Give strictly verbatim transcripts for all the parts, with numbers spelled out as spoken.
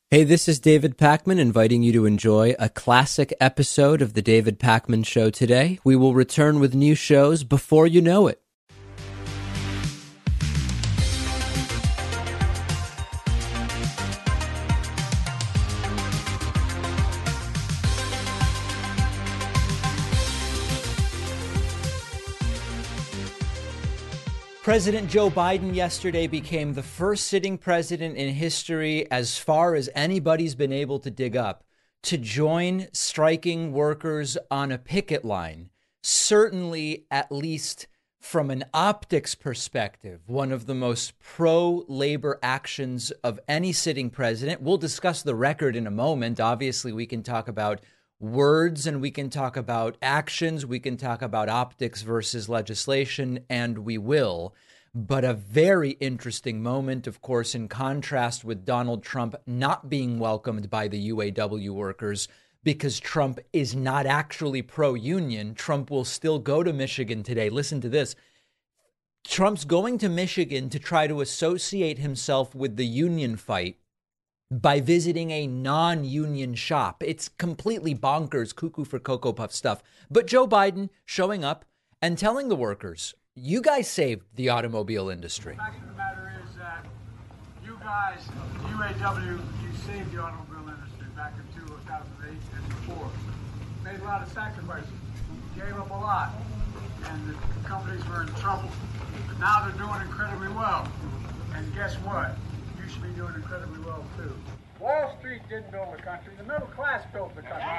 Hey, this is David Pakman inviting you to enjoy a classic episode of The David Pakman Show today. We will return with new shows before you know it. President Joe Biden yesterday became the first sitting president in history, as far as anybody's been able to dig up, to join striking workers on a picket line. Certainly, at least from an optics perspective, one of the most pro-labor actions of any sitting president. We'll discuss the record in a moment. Obviously, we can talk about words and we can talk about actions. We can talk about optics versus legislation, and we will. But a very interesting moment, of course, in contrast with Donald Trump not being welcomed by the U A W workers because Trump is not actually pro-union. Trump will still go to Michigan today. Listen to this. Trump's going to Michigan to try to associate himself with the union fight by visiting a non-union shop. It's completely bonkers, cuckoo for Cocoa Puff stuff. But Joe Biden showing up and telling the workers, you guys saved the automobile industry. The fact of the matter is that you guys, U A W, you saved the automobile industry back in two thousand eight and before. Made a lot of sacrifices, gave up a lot, and the companies were in trouble. But now they're doing incredibly well. And guess what? You should be doing incredibly well too. Wall Street didn't build the country. The middle class built the country.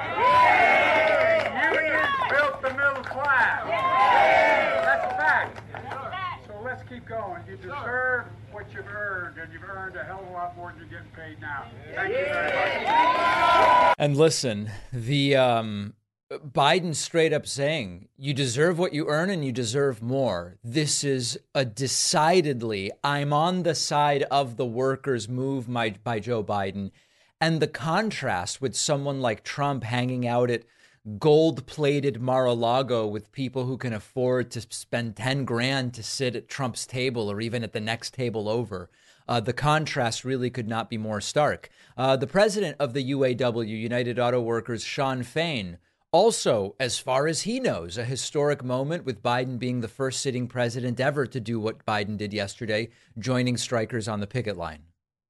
Unions built the middle class. That's a fact. So let's keep going. You deserve what you've earned, and you've earned a hell of a lot more than you're getting paid now. Thank you very much. And listen, the um, Biden straight up saying you deserve what you earn and you deserve more. This is a decidedly I'm on the side of the workers move by, by Joe Biden. And the contrast with someone like Trump hanging out at gold plated Mar-a-Lago with people who can afford to spend ten grand to sit at Trump's table or even at the next table over. Uh, the contrast really could not be more stark. Uh, the president of the U A W, United Auto Workers, Shawn Fain, also, as far as he knows, a historic moment with Biden being the first sitting president ever to do what Biden did yesterday, joining strikers on the picket line.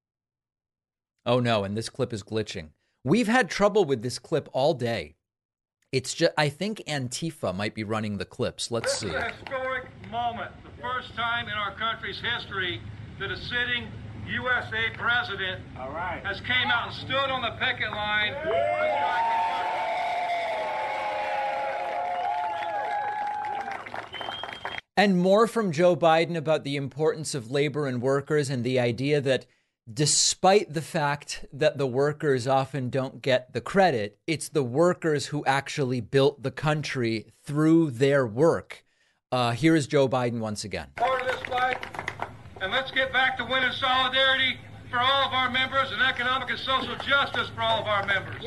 Oh, no, and this clip is glitching. We've had trouble with this clip all day. It's just, I think Antifa might be running the clips. Let's see. This is a historic moment, the first time in our country's history that a sitting U S A president All right. has came out and stood on the picket line. And more from Joe Biden about the importance of labor and workers and the idea that despite the fact that the workers often don't get the credit, it's the workers who actually built the country through their work. Uh, here is Joe Biden once again. Part of this fight, and let's get back to winning solidarity for all of our members and economic and social justice for all of our members.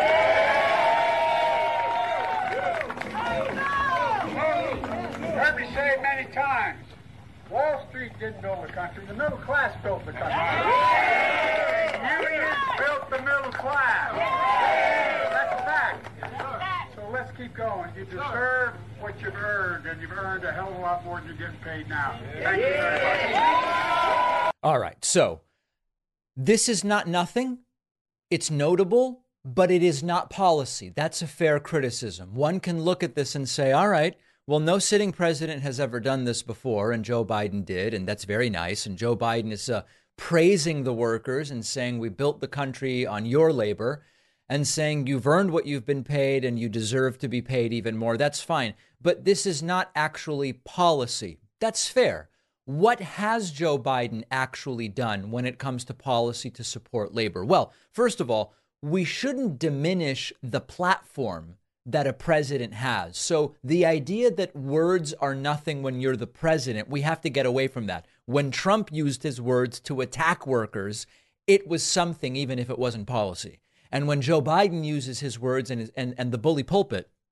Heard me say it many times. Wall Street didn't build the country. The middle class built the country. Unions built the middle class. That's a fact. So let's keep going. You deserve what you've earned, and you've earned a hell of a lot more than you're getting paid now. Thank you very much. All right, so this is not nothing. It's notable, but it is not policy. That's a fair criticism. One can look at this and say, all right, well, no sitting president has ever done this before, and Joe Biden did, and that's very nice. And Joe Biden is uh, praising the workers and saying we built the country on your labor and saying you've earned what you've been paid and you deserve to be paid even more. That's fine. But this is not actually policy. That's fair. What has Joe Biden actually done when it comes to policy to support labor? Well, first of all, we shouldn't diminish the platform that a president has. So the idea that words are nothing when you're the president, we have to get away from that. When Trump used his words to attack workers, it was something, even if it wasn't policy. And when Joe Biden uses his words and, and, and the bully pulpit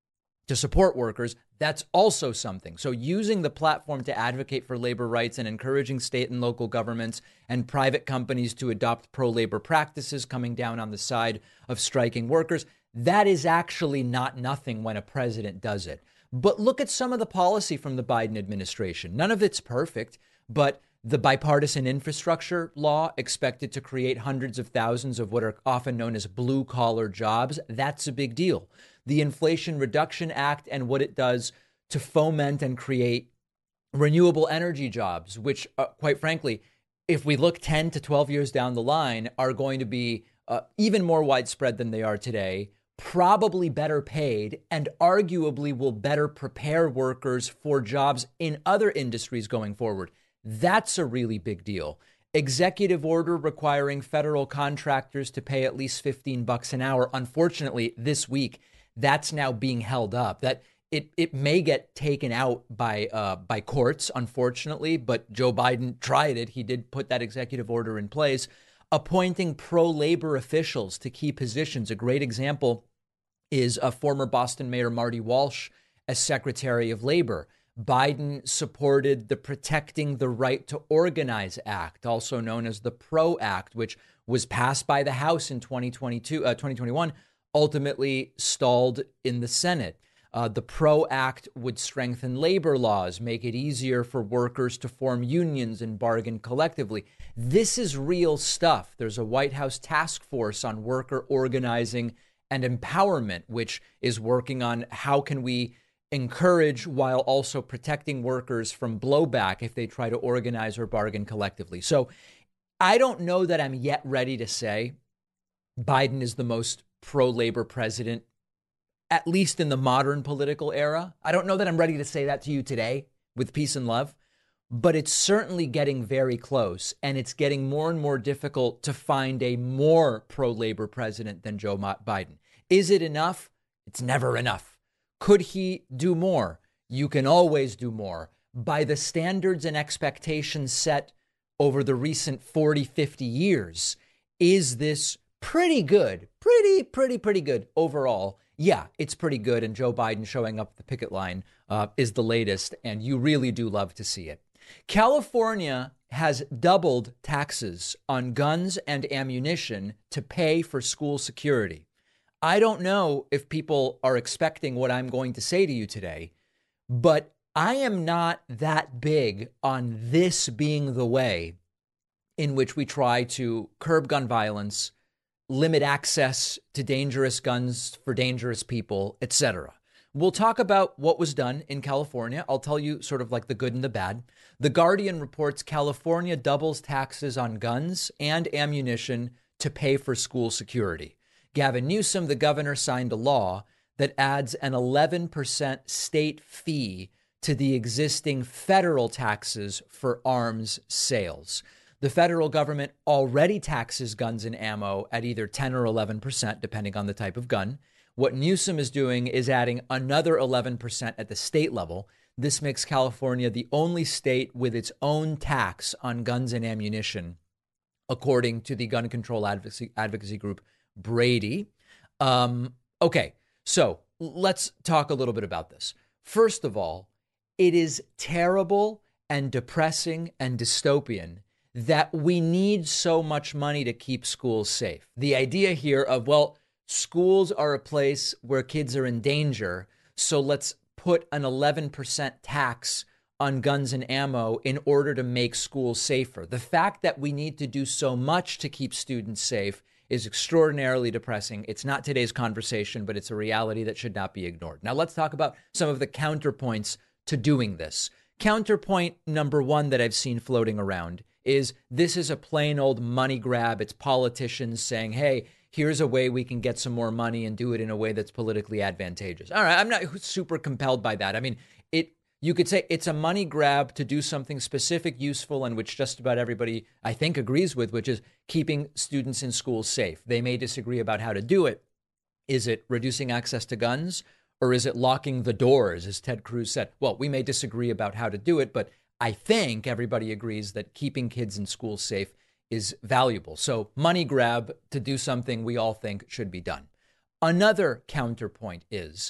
to support workers, that's also something. So using the platform to advocate for labor rights and encouraging state and local governments and private companies to adopt pro-labor practices, coming down on the side of striking workers, that is actually not nothing when a president does it. But look at some of the policy from the Biden administration. None of it's perfect, but the bipartisan infrastructure law expected to create hundreds of thousands of what are often known as blue collar jobs. That's a big deal. The Inflation Reduction Act and what it does to foment and create renewable energy jobs, which, uh, quite frankly, if we look ten to twelve years down the line, are going to be uh, even more widespread than they are today, probably better paid, and arguably will better prepare workers for jobs in other industries going forward. That's a really big deal. Executive order requiring federal contractors to pay at least fifteen bucks an hour. Unfortunately, this week, that's now being held up. That it it may get taken out by uh, by courts, unfortunately, but Joe Biden tried it. He did put that executive order in place, appointing pro-labor officials to key positions. A great example is a former Boston Mayor Marty Walsh as Secretary of Labor. Biden supported the Protecting the Right to Organize Act, also known as the PRO Act, which was passed by the House in twenty twenty-two, uh, twenty twenty-one, ultimately stalled in the Senate. Uh, the PRO Act would strengthen labor laws, make it easier for workers to form unions and bargain collectively. This is real stuff. There's a White House task force on worker organizing and empowerment, which is working on how can we encourage while also protecting workers from blowback if they try to organize or bargain collectively. So I don't know that I'm yet ready to say Biden is the most pro-labor president, at least in the modern political era. I don't know that I'm ready to say that to you today with peace and love, but it's certainly getting very close, and it's getting more and more difficult to find a more pro-labor president than Joe Biden. Is it enough? It's never enough. Could he do more? You can always do more. By the standards and expectations set over the recent forty, fifty years, is this pretty good? Pretty, pretty, pretty good overall. Yeah, it's pretty good. And Joe Biden showing up at the picket line uh, is the latest. And you really do love to see it. California has doubled taxes on guns and ammunition to pay for school security. I don't know if people are expecting what I'm going to say to you today, but I am not that big on this being the way in which we try to curb gun violence, limit access to dangerous guns for dangerous people, et cetera. We'll talk about what was done in California. I'll tell you sort of like the good and the bad. The Guardian reports California doubles taxes on guns and ammunition to pay for school security. Gavin Newsom, the governor, signed a law that adds an eleven percent state fee to the existing federal taxes for arms sales. The federal government already taxes guns and ammo at either ten or eleven percent, depending on the type of gun. What Newsom is doing is adding another eleven percent at the state level. This makes California the only state with its own tax on guns and ammunition, according to the gun control advocacy, advocacy group Brady. Um, okay, so let's talk a little bit about this. First of all, it is terrible and depressing and dystopian that we need so much money to keep schools safe. The idea here of, well, schools are a place where kids are in danger, so let's put an eleven percent tax on guns and ammo in order to make schools safer. The fact that we need to do so much to keep students safe is extraordinarily depressing. It's not today's conversation, but it's a reality that should not be ignored. Now, let's talk about some of the counterpoints to doing this. Counterpoint number one that I've seen floating around is this is a plain old money grab. It's politicians saying, hey, here's a way we can get some more money and do it in a way that's politically advantageous. All right, I'm not super compelled by that. I mean, it. You could say it's a money grab to do something specific, useful, and which just about everybody, I think, agrees with, which is keeping students in schools safe. They may disagree about how to do it. Is it reducing access to guns, or is it locking the doors, as Ted Cruz said? Well, we may disagree about how to do it, but I think everybody agrees that keeping kids in schools safe is valuable. So money grab to do something we all think should be done. Another counterpoint is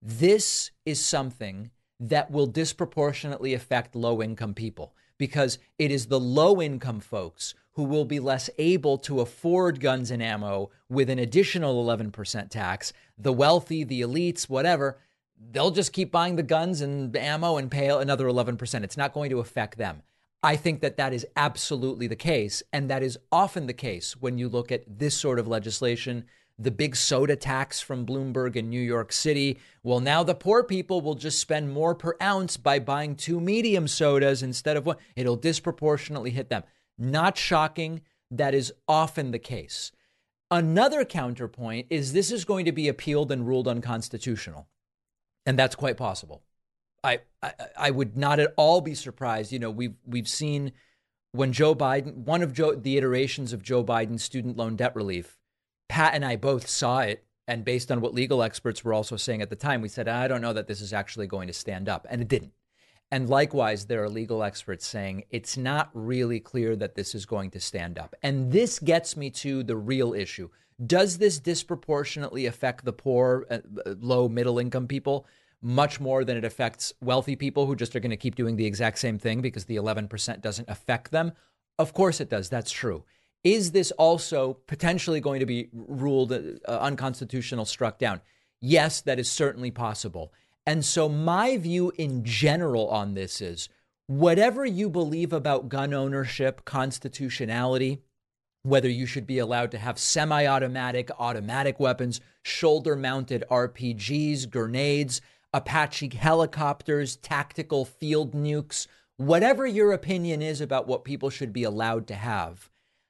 This is something that will disproportionately affect low-income people, because it is the low-income folks who will be less able to afford guns and ammo with an additional eleven percent tax. The wealthy, the elites, whatever, they'll just keep buying the guns and ammo and pay another eleven percent. It's not going to affect them. I think that that is absolutely the case. And that is often the case when you look at this sort of legislation. The big soda tax from Bloomberg in New York City. Well, now the poor people will just spend more per ounce by buying two medium sodas instead of one. It'll disproportionately hit them. Not shocking. That is often the case. Another counterpoint is this is going to be appealed and ruled unconstitutional. And that's quite possible. I, I I would not at all be surprised. You know, we've we've seen when Joe Biden, one of Joe, the iterations of Joe Biden's student loan debt relief, Pat and I both saw it. And based on what legal experts were also saying at the time, we said, I don't know that this is actually going to stand up. And it didn't. And likewise, there are legal experts saying it's not really clear that this is going to stand up. And this gets me to the real issue. Does this disproportionately affect the poor, uh, low, middle income people much more than it affects wealthy people who just are going to keep doing the exact same thing because the eleven percent doesn't affect them? Of course it does. That's true. Is this also potentially going to be ruled uh, unconstitutional, struck down? Yes, that is certainly possible. And so my view in general on this is whatever you believe about gun ownership, constitutionality, whether you should be allowed to have semi-automatic, automatic weapons, shoulder-mounted R P Gs, grenades, Apache helicopters, tactical field nukes, whatever your opinion is about what people should be allowed to have,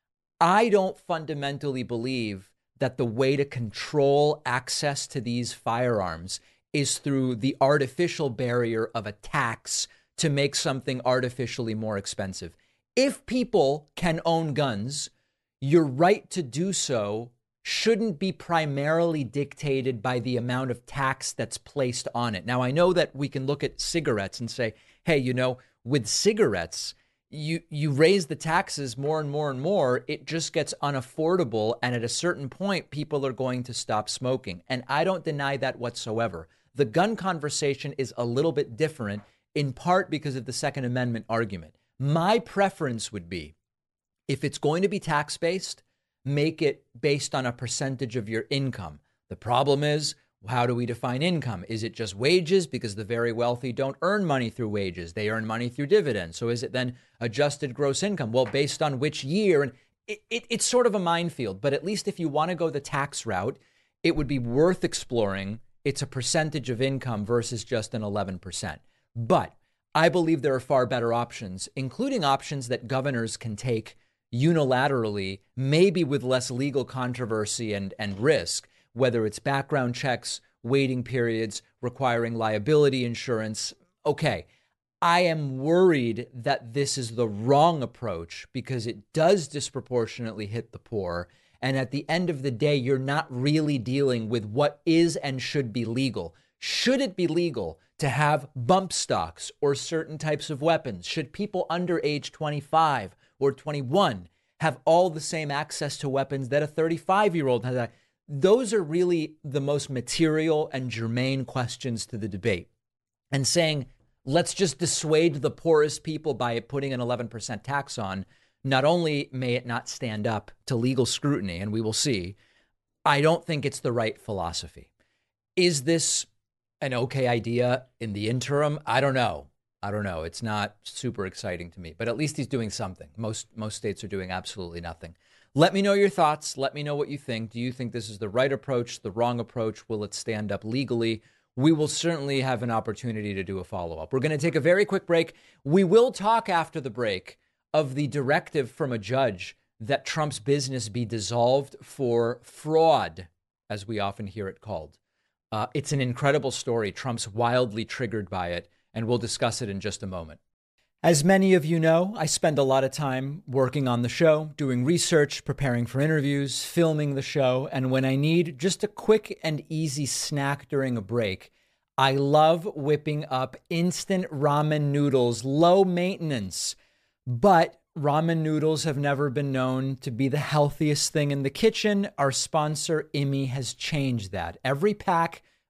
I don't fundamentally believe that the way to control access to these firearms is through the artificial barrier of a tax to make something artificially more expensive. If people can own guns, your right to do so shouldn't be primarily dictated by the amount of tax that's placed on it. Now, I know that we can look at cigarettes and say, hey, you know, with cigarettes, you you raise the taxes more and more and more, it just gets unaffordable. And at a certain point, people are going to stop smoking. And I don't deny that whatsoever. The gun conversation is a little bit different, in part because of the Second Amendment argument. My preference would be, if it's going to be tax-based, make it based on a percentage of your income. The problem is, how do we define income? Is it just wages? Because the very wealthy don't earn money through wages. They earn money through dividends. So is it then adjusted gross income? Well, based on which year? And it, it, it's sort of a minefield. But at least if you want to go the tax route, it would be worth exploring. It's a percentage of income versus just an eleven percent. But I believe there are far better options, including options that governors can take unilaterally, maybe with less legal controversy and, and risk, whether it's background checks, waiting periods, requiring liability insurance. Okay, I am worried that this is the wrong approach because it does disproportionately hit the poor. And at the end of the day, you're not really dealing with what is and should be legal. Should it be legal to have bump stocks or certain types of weapons? Should people under age twenty-five or twenty-one have all the same access to weapons that a thirty-five-year-old has? Those are really the most material and germane questions to the debate. And saying, let's just dissuade the poorest people by putting an eleven percent tax on, not only may it not stand up to legal scrutiny, and we will see, I don't think it's the right philosophy. Is this an okay idea in the interim? I don't know. I don't know. It's not super exciting to me, but at least he's doing something. Most most states are doing absolutely nothing. Let me know your thoughts. Let me know what you think. Do you think this is the right approach, the wrong approach? Will it stand up legally? We will certainly have an opportunity to do a follow-up. We're going to take a very quick break. We will talk after the break of the directive from a judge that Trump's business be dissolved for fraud, as we often hear it called. Uh, it's an incredible story. Trump's wildly triggered by it, and we'll discuss it in just a moment. As many of you know, I spend a lot of time working on the show, doing research, preparing for interviews, filming the show. And when I need just a quick and easy snack during a break, I love whipping up instant ramen noodles, low maintenance. But ramen noodles have never been known to be the healthiest thing in the kitchen. Our sponsor, I M E, has changed that. Every pack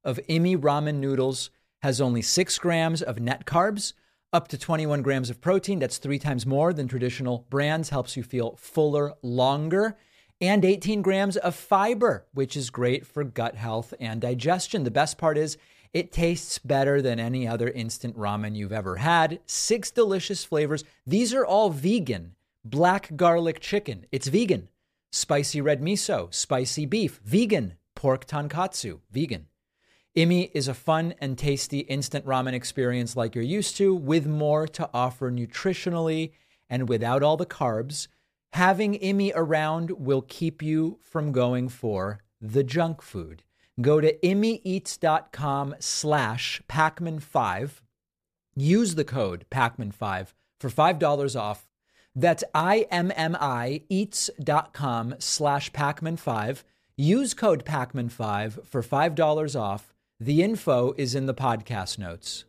of Imi ramen noodles has only six grams of net carbs, up to twenty-one grams of protein. That's three times more than traditional brands, helps you feel fuller longer, and eighteen grams of fiber, which is great for gut health and digestion. The best part is it tastes better than any other instant ramen you've ever had. Six delicious flavors. These are all vegan. Black garlic chicken, it's vegan. Spicy red miso, spicy beef, vegan. Pork tonkatsu, vegan. Imi is a fun and tasty instant ramen experience like you're used to, with more to offer nutritionally and without all the carbs. Having Imi around will keep you from going for the junk food. Go to imieats.com slash Pacman5. Use the code Pacman five for five dollars off. That's I-M-M-I eats.com slash Pacman five. Use code Pacman five for five dollars off. The info is in the podcast notes.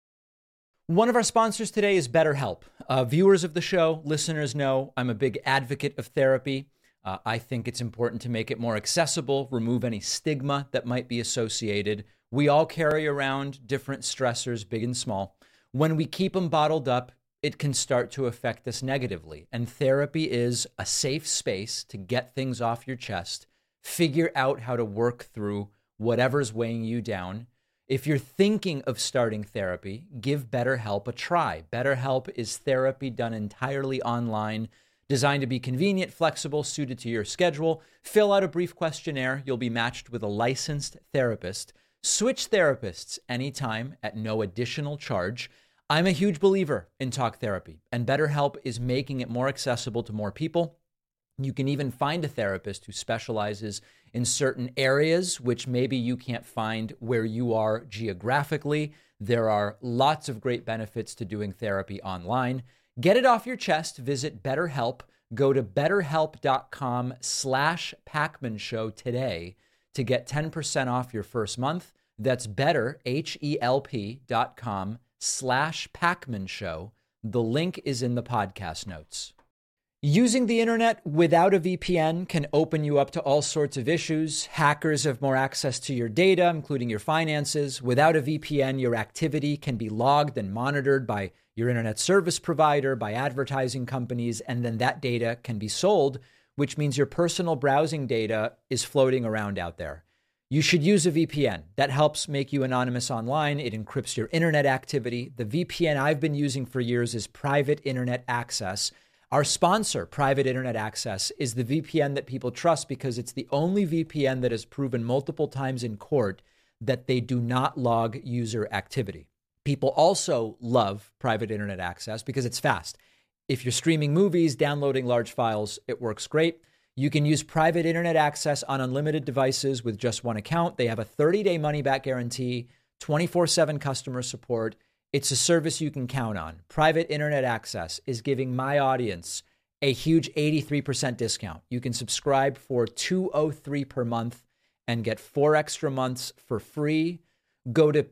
One of our sponsors today is BetterHelp. Uh, viewers of the show, listeners know I'm a big advocate of therapy. Uh, I think it's important to make it more accessible, remove any stigma that might be associated. We all carry around different stressors, big and small. When we keep them bottled up, it can start to affect us negatively. And therapy is a safe space to get things off your chest, figure out how to work through whatever's weighing you down. If you're thinking of starting therapy, give BetterHelp a try. BetterHelp is therapy done entirely online, designed to be convenient, flexible, suited to your schedule. Fill out a brief questionnaire. You'll be matched with a licensed therapist. Switch therapists anytime at no additional charge. I'm a huge believer in talk therapy, and BetterHelp is making it more accessible to more people. You can even find a therapist who specializes in certain areas, which maybe you can't find where you are geographically. There are lots of great benefits to doing therapy online. Get it off your chest. Visit BetterHelp. Go to betterhelp.com slash Pacman Show today to get ten percent off your first month. That's better, H-E-L-P dot com slash Pacman Show. The link is in the podcast notes. Using the internet without a V P N can open you up to all sorts of issues. Hackers have more access to your data, including your finances. Without a V P N, your activity can be logged and monitored by your internet service provider, by advertising companies, and then that data can be sold, which means your personal browsing data is floating around out there. You should use a V P N. That helps make you anonymous online. It encrypts your internet activity. The V P N I've been using for years is Private Internet Access. Our sponsor, Private Internet Access, is the V P N that people trust because it's the only V P N that has proven multiple times in court that they do not log user activity. People also love Private Internet Access because it's fast. If you're streaming movies, downloading large files, it works great. You can use Private Internet Access on unlimited devices with just one account. They have a thirty-day money-back guarantee, twenty-four seven customer support. It's a service you can count on. Private Internet Access is giving my audience a huge eighty-three percent discount. You can subscribe for two hundred three dollars per month and get four extra months for free. Go to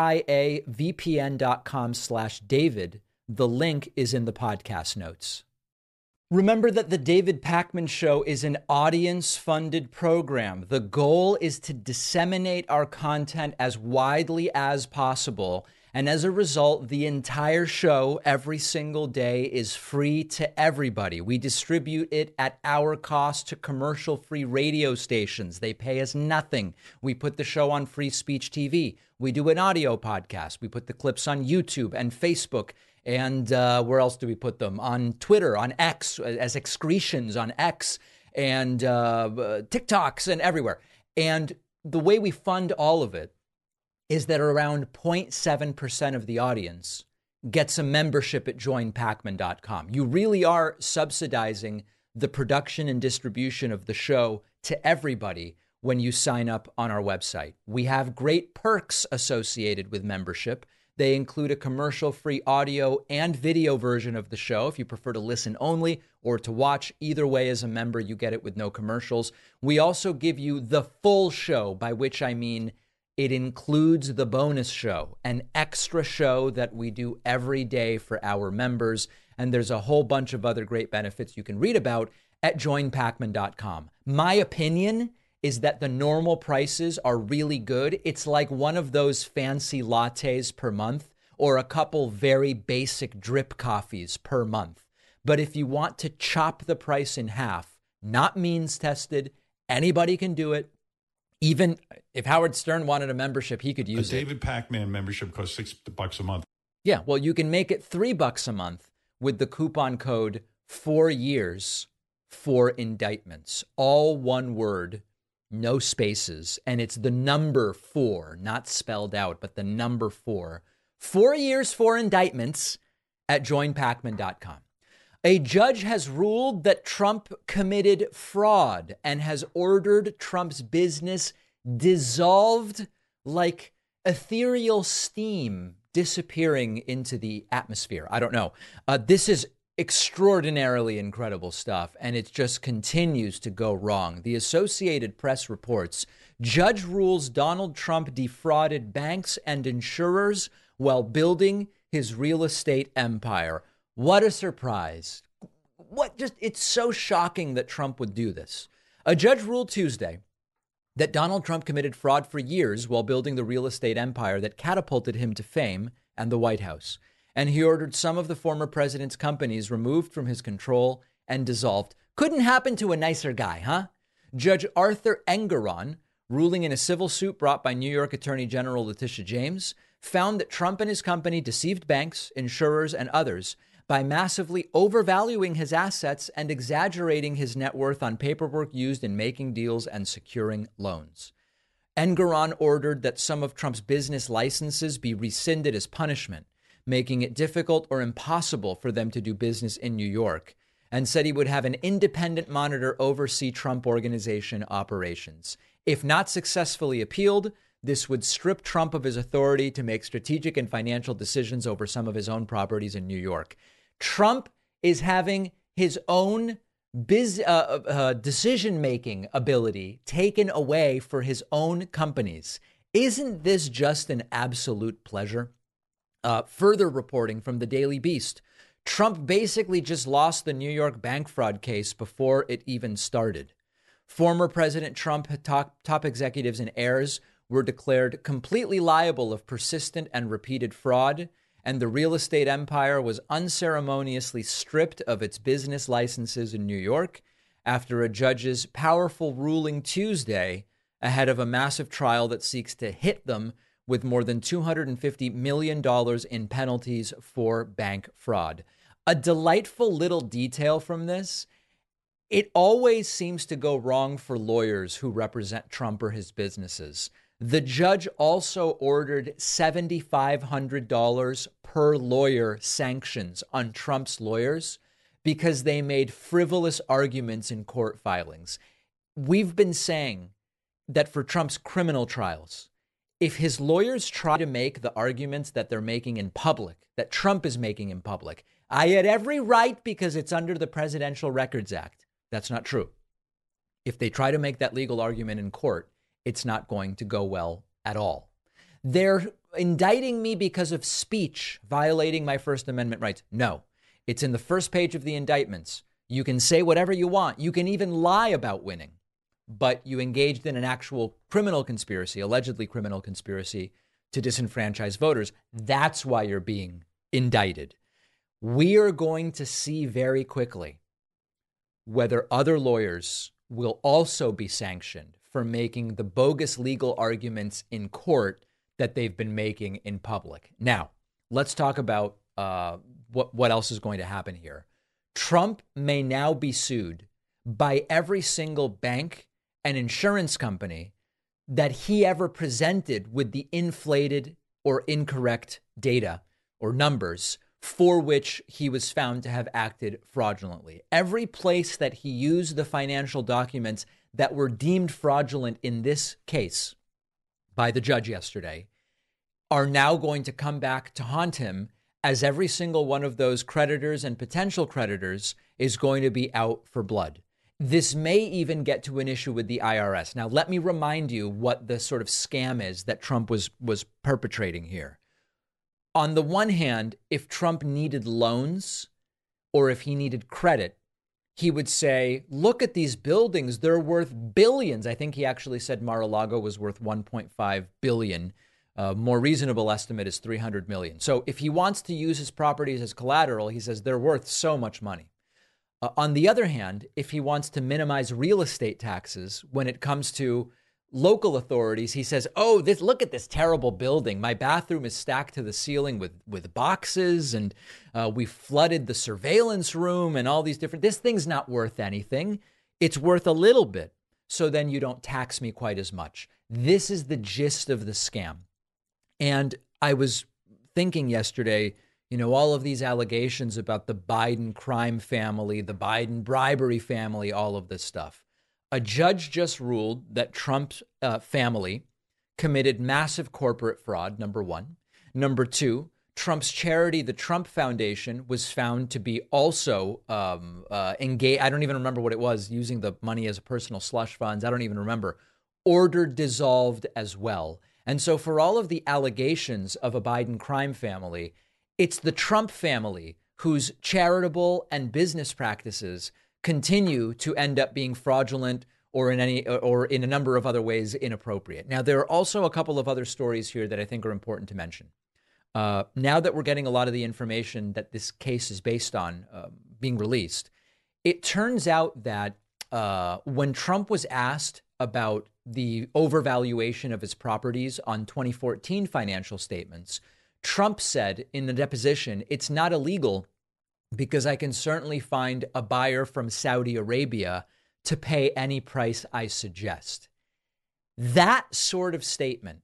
piavpn.com slash David. The link is in the podcast notes. Remember that the David Pacman Show is an audience-funded program. The goal is to disseminate our content as widely as possible. And as a result, the entire show every single day is free to everybody. We distribute it at our cost to commercial-free radio stations. They pay us nothing. We put the show on Free Speech T V. We do an audio podcast. We put the clips on YouTube and Facebook. And uh, where else do we put them? On Twitter, on X, as excretions on X, and uh, TikToks and everywhere. And the way we fund all of it is that around zero point seven percent of the audience gets a membership at join pacman dot com. You really are subsidizing the production and distribution of the show to everybody when you sign up on our website. We have great perks associated with membership. They include a commercial-free audio and video version of the show if you prefer to listen only or to watch. Either way, as a member, you get it with no commercials. We also give you the full show, by which I mean it includes the bonus show, an extra show that we do every day for our members. And there's a whole bunch of other great benefits you can read about at join pacman dot com. My opinion is that the normal prices are really good. It's like one of those fancy lattes per month or a couple very basic drip coffees per month. But if you want to chop the price in half, not means tested, anybody can do it. Even if Howard Stern wanted a membership, he could use it. A David Pakman membership costs six bucks a month. Yeah, well, you can make it three bucks a month with the coupon code four years for indictments. All one word, no spaces. And it's the number four, not spelled out, but the number four. Four years for indictments at join pakman dot com. A judge has ruled that Trump committed fraud and has ordered Trump's business dissolved like ethereal steam disappearing into the atmosphere. I don't know. Uh, this is extraordinarily incredible stuff, and it just continues to go wrong. The Associated Press reports, judge rules Donald Trump defrauded banks and insurers while building his real estate empire. What a surprise. What just, it's so shocking that Trump would do this. A judge ruled Tuesday that Donald Trump committed fraud for years while building the real estate empire that catapulted him to fame and the White House. And he ordered some of the former president's companies removed from his control and dissolved. Couldn't happen to a nicer guy, huh? Judge Arthur Engoron, ruling in a civil suit brought by New York Attorney General Letitia James, found that Trump and his company deceived banks, insurers, and others by massively overvaluing his assets and exaggerating his net worth on paperwork used in making deals and securing loans. Engoron ordered that some of Trump's business licenses be rescinded as punishment, making it difficult or impossible for them to do business in New York, and said he would have an independent monitor oversee Trump Organization operations. If not successfully appealed, this would strip Trump of his authority to make strategic and financial decisions over some of his own properties in New York. Trump is having his own biz, uh, uh, decision-making ability taken away for his own companies. Isn't this just an absolute pleasure? Uh, further reporting from the Daily Beast, Trump basically just lost the New York bank fraud case before it even started. Former President Trump, top, top executives and heirs were declared completely liable of persistent and repeated fraud, and the real estate empire was unceremoniously stripped of its business licenses in New York after a judge's powerful ruling Tuesday ahead of a massive trial that seeks to hit them with more than two hundred fifty million dollars in penalties for bank fraud. A delightful little detail from this: it always seems to go wrong for lawyers who represent Trump or his businesses. The judge also ordered seven thousand five hundred dollars per lawyer sanctions on Trump's lawyers because they made frivolous arguments in court filings. We've been saying that for Trump's criminal trials, if his lawyers try to make the arguments that they're making in public, that Trump is making in public, I had every right because it's under the Presidential Records Act. That's not true. If they try to make that legal argument in court, it's not going to go well at all. They're indicting me because of speech violating my First Amendment rights. No, it's in the first page of the indictments. You can say whatever you want. You can even lie about winning, but you engaged in an actual criminal conspiracy, allegedly criminal conspiracy to disenfranchise voters. That's why you're being indicted. We are going to see very quickly whether other lawyers will also be sanctioned for making the bogus legal arguments in court that they've been making in public. Now, let's talk about uh, what, what else is going to happen here. Trump may now be sued by every single bank and insurance company that he ever presented with the inflated or incorrect data or numbers for which he was found to have acted fraudulently. Every place that he used the financial documents that were deemed fraudulent in this case by the judge yesterday are now going to come back to haunt him, as every single one of those creditors and potential creditors is going to be out for blood. This may even get to an issue with the I R S. Now, let me remind you what the sort of scam is that Trump was was perpetrating here. On the one hand, if Trump needed loans or if he needed credit, he would say, look at these buildings. They're worth billions. I think he actually said Mar-a-Lago was worth one point five billion. A more reasonable estimate is three hundred million. So if he wants to use his properties as collateral, he says they're worth so much money. Uh, on the other hand, if he wants to minimize real estate taxes when it comes to local authorities, he says, oh, this, look at this terrible building. My bathroom is stacked to the ceiling with, with boxes, and uh, we flooded the surveillance room and all these different, this thing's not worth anything. It's worth a little bit. So then you don't tax me quite as much. This is the gist of the scam. And I was thinking yesterday, you know, all of these allegations about the Biden crime family, the Biden bribery family, all of this stuff. A judge just ruled that Trump's uh, family committed massive corporate fraud, number one. Number two, Trump's charity, the Trump Foundation, was found to be also um, uh, engaged. I don't even remember what it was, using the money as personal slush funds. I don't even remember. Ordered dissolved as well. And so for all of the allegations of a Biden crime family, it's the Trump family whose charitable and business practices continue to end up being fraudulent or in any or in a number of other ways inappropriate. Now, there are also a couple of other stories here that I think are important to mention. Uh, now that we're getting a lot of the information that this case is based on uh, being released, it turns out that uh, when Trump was asked about the overvaluation of his properties on twenty fourteen financial statements, Trump said in the deposition, it's not illegal because I can certainly find a buyer from Saudi Arabia to pay any price I suggest. That sort of statement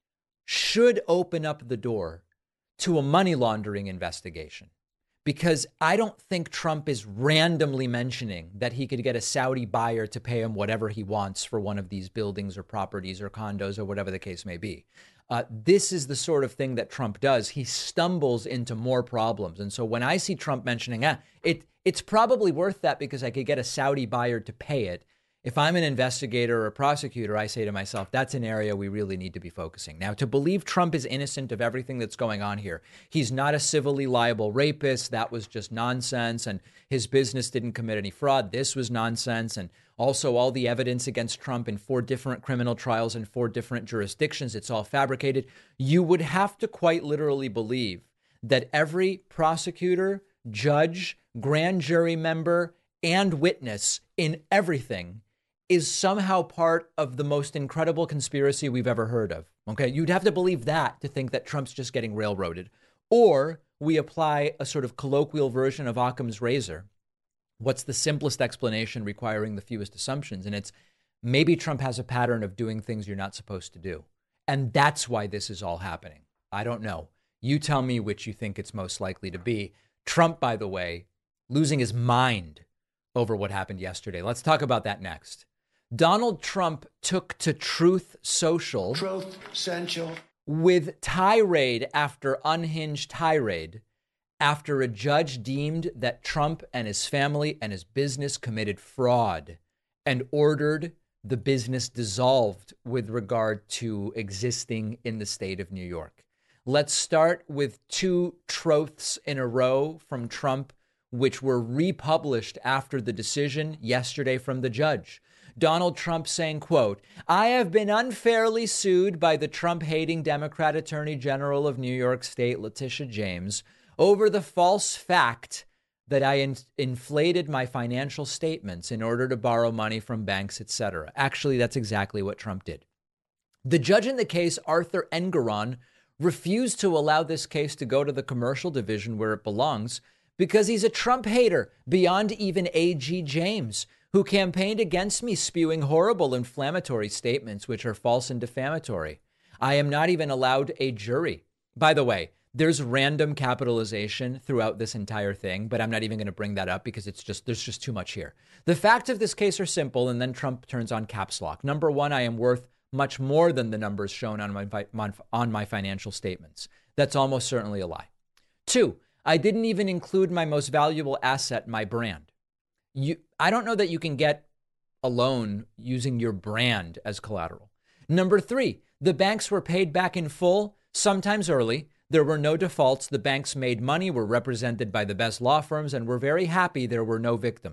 should open up the door to a money laundering investigation, because I don't think Trump is randomly mentioning that he could get a Saudi buyer to pay him whatever he wants for one of these buildings or properties or condos or whatever the case may be. Uh, this is the sort of thing that Trump does. He stumbles into more problems. And so when I see Trump mentioning, ah, it it's probably worth that because I could get a Saudi buyer to pay it. If I'm an investigator or a prosecutor, I say to myself, that's an area we really need to be focusing. Now, to believe Trump is innocent of everything that's going on here, he's not a civilly liable rapist. That was just nonsense. And his business didn't commit any fraud. This was nonsense. And also all the evidence against Trump in four different criminal trials in four different jurisdictions, it's all fabricated. You would have to quite literally believe that every prosecutor, judge, grand jury member, and witness in everything is somehow part of the most incredible conspiracy we've ever heard of. Okay, you'd have to believe that to think that Trump's just getting railroaded. Or we apply a sort of colloquial version of Occam's razor. What's the simplest explanation requiring the fewest assumptions? And it's maybe Trump has a pattern of doing things you're not supposed to do. And that's why this is all happening. I don't know. You tell me which you think it's most likely to be. Trump, by the way, losing his mind over what happened yesterday. Let's talk about that next. Donald Trump took to Truth Social, Truth Social, with tirade after unhinged tirade after a judge deemed that Trump and his family and his business committed fraud and ordered the business dissolved with regard to existing in the state of New York. Let's start with two truths in a row from Trump, which were republished after the decision yesterday from the judge. Donald Trump saying, quote, I have been unfairly sued by the Trump-hating Democrat Attorney General of New York State, Letitia James, over the false fact that I in- inflated my financial statements in order to borrow money from banks, et cetera. Actually, that's exactly what Trump did. The judge in the case, Arthur Engoron, refused to allow this case to go to the commercial division where it belongs because he's a Trump hater beyond even A G James, who campaigned against me, spewing horrible inflammatory statements which are false and defamatory. I am not even allowed a jury. By the way, there's random capitalization throughout this entire thing, but I'm not even going to bring that up because it's just there's just too much here. The facts of this case are simple, and then Trump turns on caps lock. Number one, I am worth much more than the numbers shown on my on my financial statements. That's almost certainly a lie. Two, I didn't even include my most valuable asset, my brand. You, I don't know that you can get a loan using your brand as collateral. Number three, the banks were paid back in full, sometimes early. There were no defaults. The banks made money, were represented by the best law firms, and were very happy there were no victims.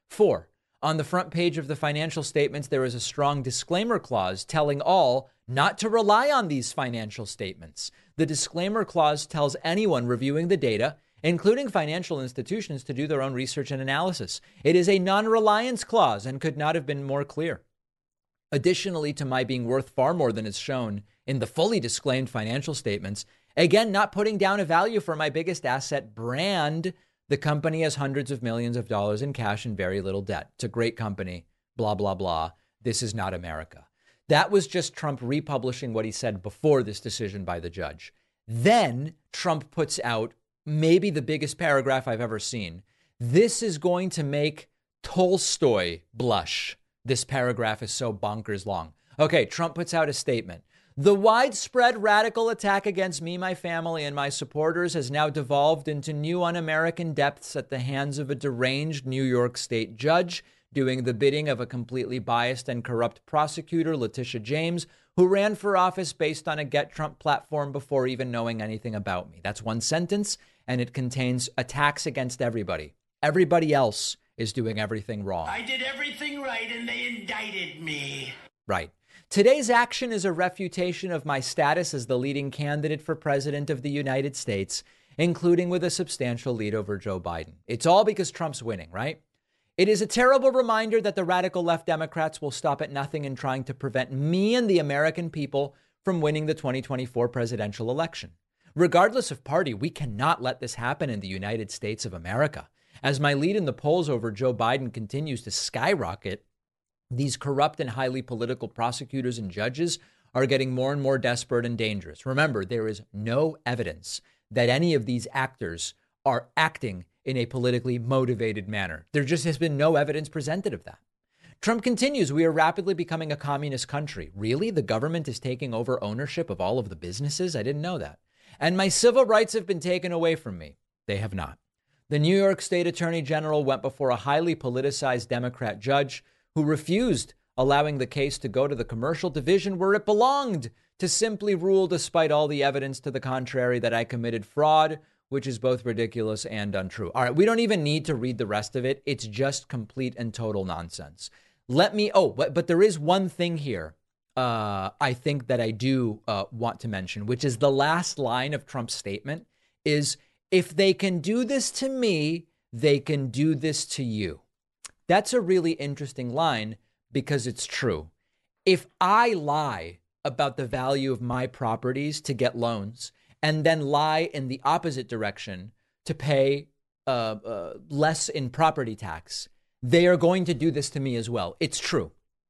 Four, on the front page of the financial statements, there is a strong disclaimer clause telling all not to rely on these financial statements. The disclaimer clause tells anyone reviewing the data, including financial institutions, to do their own research and analysis. It is a non-reliance clause and could not have been more clear. Additionally to my being worth far more than is shown in the fully disclaimed financial statements, again, not putting down a value for my biggest asset, Brand. The company has hundreds of millions of dollars in cash and very little debt. It's a great company, blah, blah, blah. This is not America. That was just Trump republishing what he said before this decision by the judge. Then Trump puts out maybe the biggest paragraph I've ever seen. This is going to make Tolstoy blush. This paragraph is so bonkers long. Okay, Trump puts out a statement. The widespread radical attack against me, my family, and my supporters has now devolved into new un-American depths at the hands of a deranged New York State judge doing the bidding of a completely biased and corrupt prosecutor, Letitia James, who ran for office based on a Get Trump platform before even knowing anything about me. That's one sentence, and it contains attacks against everybody. Everybody else is doing everything wrong. I did everything right, and they indicted me. Right. Today's action is a refutation of my status as the leading candidate for president of the United States, including with a substantial lead over Joe Biden. It's all because Trump's winning, right? It is a terrible reminder that the radical left Democrats will stop at nothing in trying to prevent me and the American people from winning the twenty twenty-four presidential election. Regardless of party, we cannot let this happen in the United States of America. As my lead in the polls over Joe Biden continues to skyrocket, these corrupt and highly political prosecutors and judges are getting more and more desperate and dangerous. Remember, there is no evidence that any of these actors are acting in a politically motivated manner. There just has been no evidence presented of that. Trump continues, we are rapidly becoming a communist country. Really? The government is taking over ownership of all of the businesses? I didn't know that. And my civil rights have been taken away from me. They have not. The New York State Attorney General went before a highly politicized Democrat judge who refused allowing the case to go to the commercial division where it belonged, to simply rule, despite all the evidence to the contrary, that I committed fraud, which is both ridiculous and untrue. All right, we don't even need to read the rest of it. It's just complete and total nonsense. Let me, oh, but, but there is one thing here uh, I think that I do uh, want to mention, which is the last line of Trump's statement is, if they can do this to me, they can do this to you. That's a really interesting line because it's true. If I lie about the value of my properties to get loans and then lie in the opposite direction to pay uh, uh, less in property tax, they are going to do this to me as well. It's true.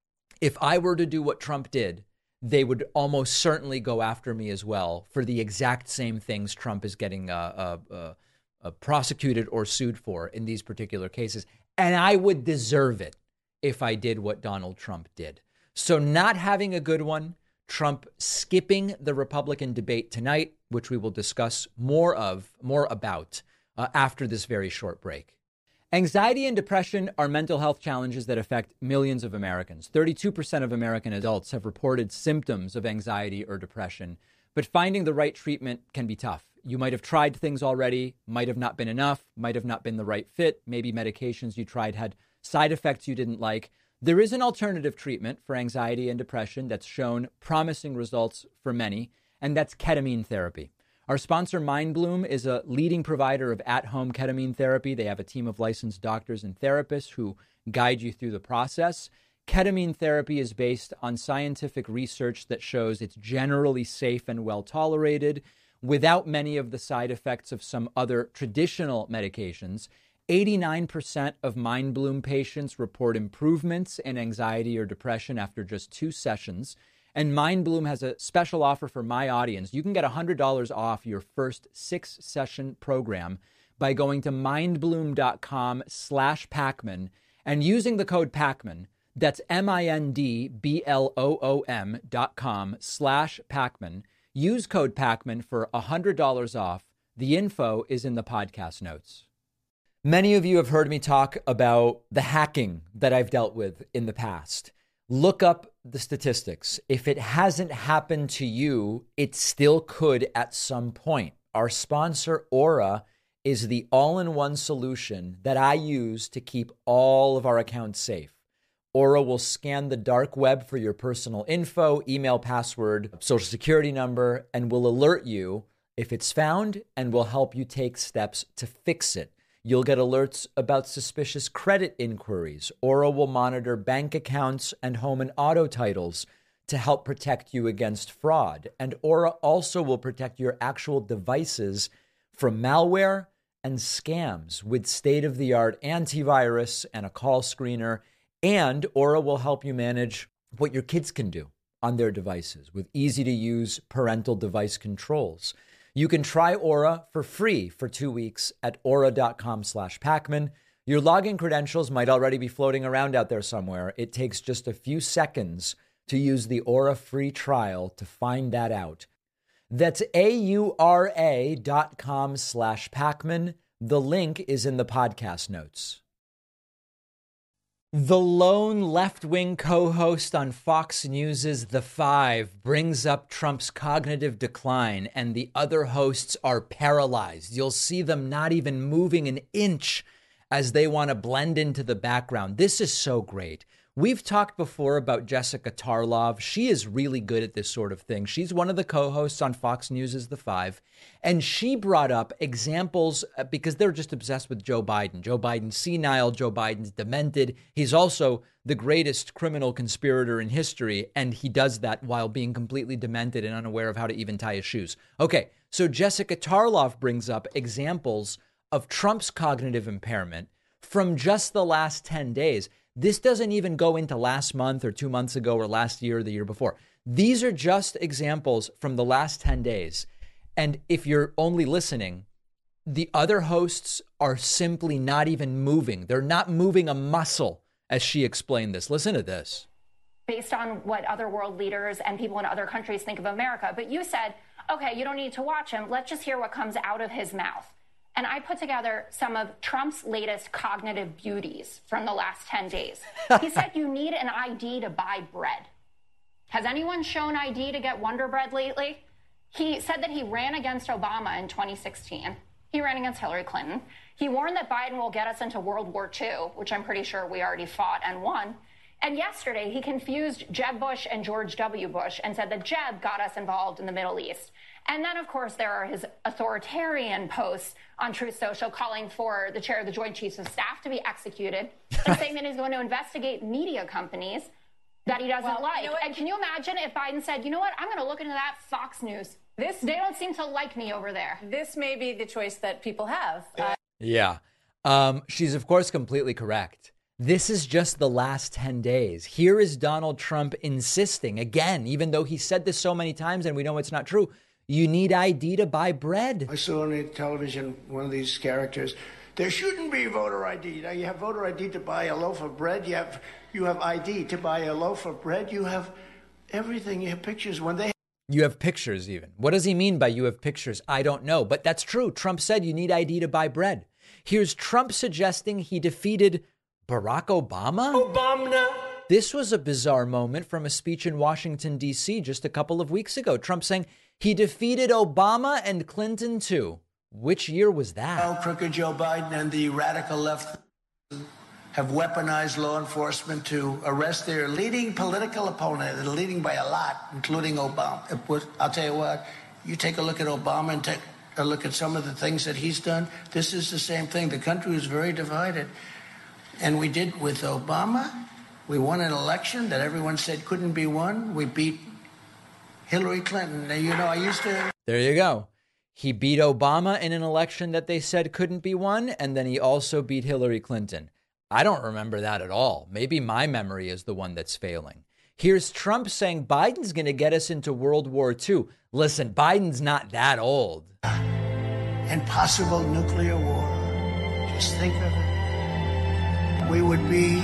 If I were to do what Trump did, they would almost certainly go after me as well for the exact same things Trump is getting uh, uh, uh, uh, prosecuted or sued for in these particular cases. And I would deserve it if I did what Donald Trump did. So not having a good one, Trump skipping the Republican debate tonight, which we will discuss more of, more about uh, after this very short break. Anxiety and depression are mental health challenges that affect millions of Americans. thirty-two percent of American adults have reported symptoms of anxiety or depression, but finding the right treatment can be tough. You might have tried things already, might have not been enough, might have not been the right fit. Maybe medications you tried had side effects you didn't like. There is an alternative treatment for anxiety and depression that's shown promising results for many, and that's ketamine therapy. Our sponsor, MindBloom, is a leading provider of at-home ketamine therapy. They have a team of licensed doctors and therapists who guide you through the process. Ketamine therapy is based on scientific research that shows it's generally safe and well tolerated, without many of the side effects of some other traditional medications. eighty-nine percent of MindBloom patients report improvements in anxiety or depression after just two sessions. And MindBloom has a special offer for my audience. You can get one hundred dollars off your first six-session program by going to mindbloom.com slash Pacman and using the code Pacman. That's M-I-N-D-B-L-O-O-M dot com slash Pacman. Use code Pacman for one hundred dollars off. The info is in the podcast notes. Many of you have heard me talk about the hacking that I've dealt with in the past. Look up the statistics. If it hasn't happened to you, it still could at some point. Our sponsor, Aura, is the all-in-one solution that I use to keep all of our accounts safe. Aura will scan the dark web for your personal info, email, password, social security number, and will alert you if it's found and will help you take steps to fix it. You'll get alerts about suspicious credit inquiries. Aura will monitor bank accounts and home and auto titles to help protect you against fraud. And Aura also will protect your actual devices from malware and scams with state-of-the-art antivirus and a call screener. And Aura will help you manage what your kids can do on their devices with easy-to-use parental device controls. You can try Aura for free for two weeks at aura.com slash Pacman. Your login credentials might already be floating around out there somewhere. It takes just a few seconds to use the Aura free trial to find that out. That's A-U-R-A dot com slash Pacman. The link is in the podcast notes. The lone left-wing co-host on Fox News' The Five brings up Trump's cognitive decline, and the other hosts are paralyzed. You'll see them not even moving an inch as they want to blend into the background. This is so great. We've talked before about Jessica Tarlov. She is really good at this sort of thing. She's one of the co-hosts on Fox News' The Five, and she brought up examples uh, because they're just obsessed with Joe Biden. Joe Biden's senile, Joe Biden's demented. He's also the greatest criminal conspirator in history, and he does that while being completely demented and unaware of how to even tie his shoes. Okay, so Jessica Tarlov brings up examples of Trump's cognitive impairment from just the last ten days. This doesn't even go into last month or two months ago or last year or the year before. These are just examples from the last ten days. And if you're only listening, the other hosts are simply not even moving. They're not moving a muscle as she explained this. Listen to this. Based on what other world leaders and people in other countries think of America. But you said, okay, you don't need to watch him. Let's just hear what comes out of his mouth. And I put together some of Trump's latest cognitive beauties from the last ten days. He said you need an I D to buy bread. Has anyone shown I D to get Wonder Bread lately? He said that he ran against Obama in twenty sixteen. He ran against Hillary Clinton. He warned that Biden will get us into World War Two, which I'm pretty sure we already fought and won. And yesterday, he confused Jeb Bush and George W. Bush and said that Jeb got us involved in the Middle East. And then, of course, there are his authoritarian posts on Truth Social calling for the chair of the Joint Chiefs of Staff to be executed and saying that he's going to investigate media companies that he doesn't well, like. You know and can you imagine if Biden said, you know what, I'm going to look into that Fox News. This They don't seem to like me over there. This may be the choice that people have. Uh- yeah. Um, she's, of course, completely correct. This is just the last ten days. Here is Donald Trump insisting, again, even though he said this so many times and we know it's not true, you need I D to buy bread. I saw on the television one of these characters. There shouldn't be voter I D. Now you have voter I D to buy a loaf of bread. You have you have I D to buy a loaf of bread. You have everything. You have pictures. When they You have pictures even. What does he mean by you have pictures? I don't know. But that's true. Trump said you need I D to buy bread. Here's Trump suggesting he defeated Barack Obama. Obama. This was a bizarre moment from a speech in Washington, D C just a couple of weeks ago. Trump saying he defeated Obama and Clinton, too. Which year was that? Well, crooked Joe Biden and the radical left have weaponized law enforcement to arrest their leading political opponent. They're leading by a lot, including Obama. I'll tell you what, you take a look at Obama and take a look at some of the things that he's done. This is the same thing. The country is very divided. And we did with Obama. We won an election that everyone said couldn't be won. We beat Hillary Clinton. Now, you know, I used to... There you go. He beat Obama in an election that they said couldn't be won, and then he also beat Hillary Clinton. I don't remember that at all. Maybe my memory is the one that's failing. Here's Trump saying Biden's going to get us into World War Two. Listen, Biden's not that old. And possible nuclear war. Just think of it. We would be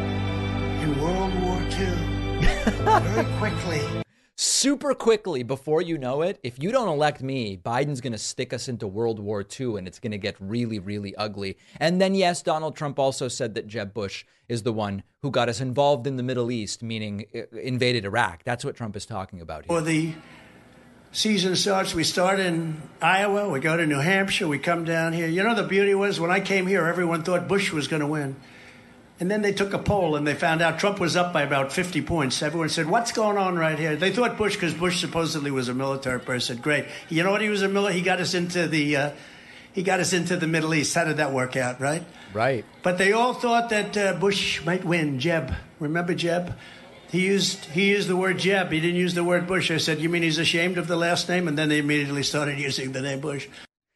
in World War Two very quickly. Super quickly, before you know it, if you don't elect me, Biden's going to stick us into World War Two, and it's going to get really, really ugly. And then, yes, Donald Trump also said that Jeb Bush is the one who got us involved in the Middle East, meaning invaded Iraq. That's what Trump is talking about here. Or the season starts. We start in Iowa. We go to New Hampshire. We come down here. You know, the beauty was when I came here, everyone thought Bush was going to win. And then they took a poll and they found out Trump was up by about fifty points. Everyone said, what's going on right here? They thought Bush, because Bush supposedly was a military person. Great. You know what? He was a military. He got us into the uh, he got us into the Middle East. How did that work out, right? Right. But they all thought that uh, Bush might win. Jeb. Remember Jeb? He used he used the word Jeb. He didn't use the word Bush. I said, you mean he's ashamed of the last name? And then they immediately started using the name Bush.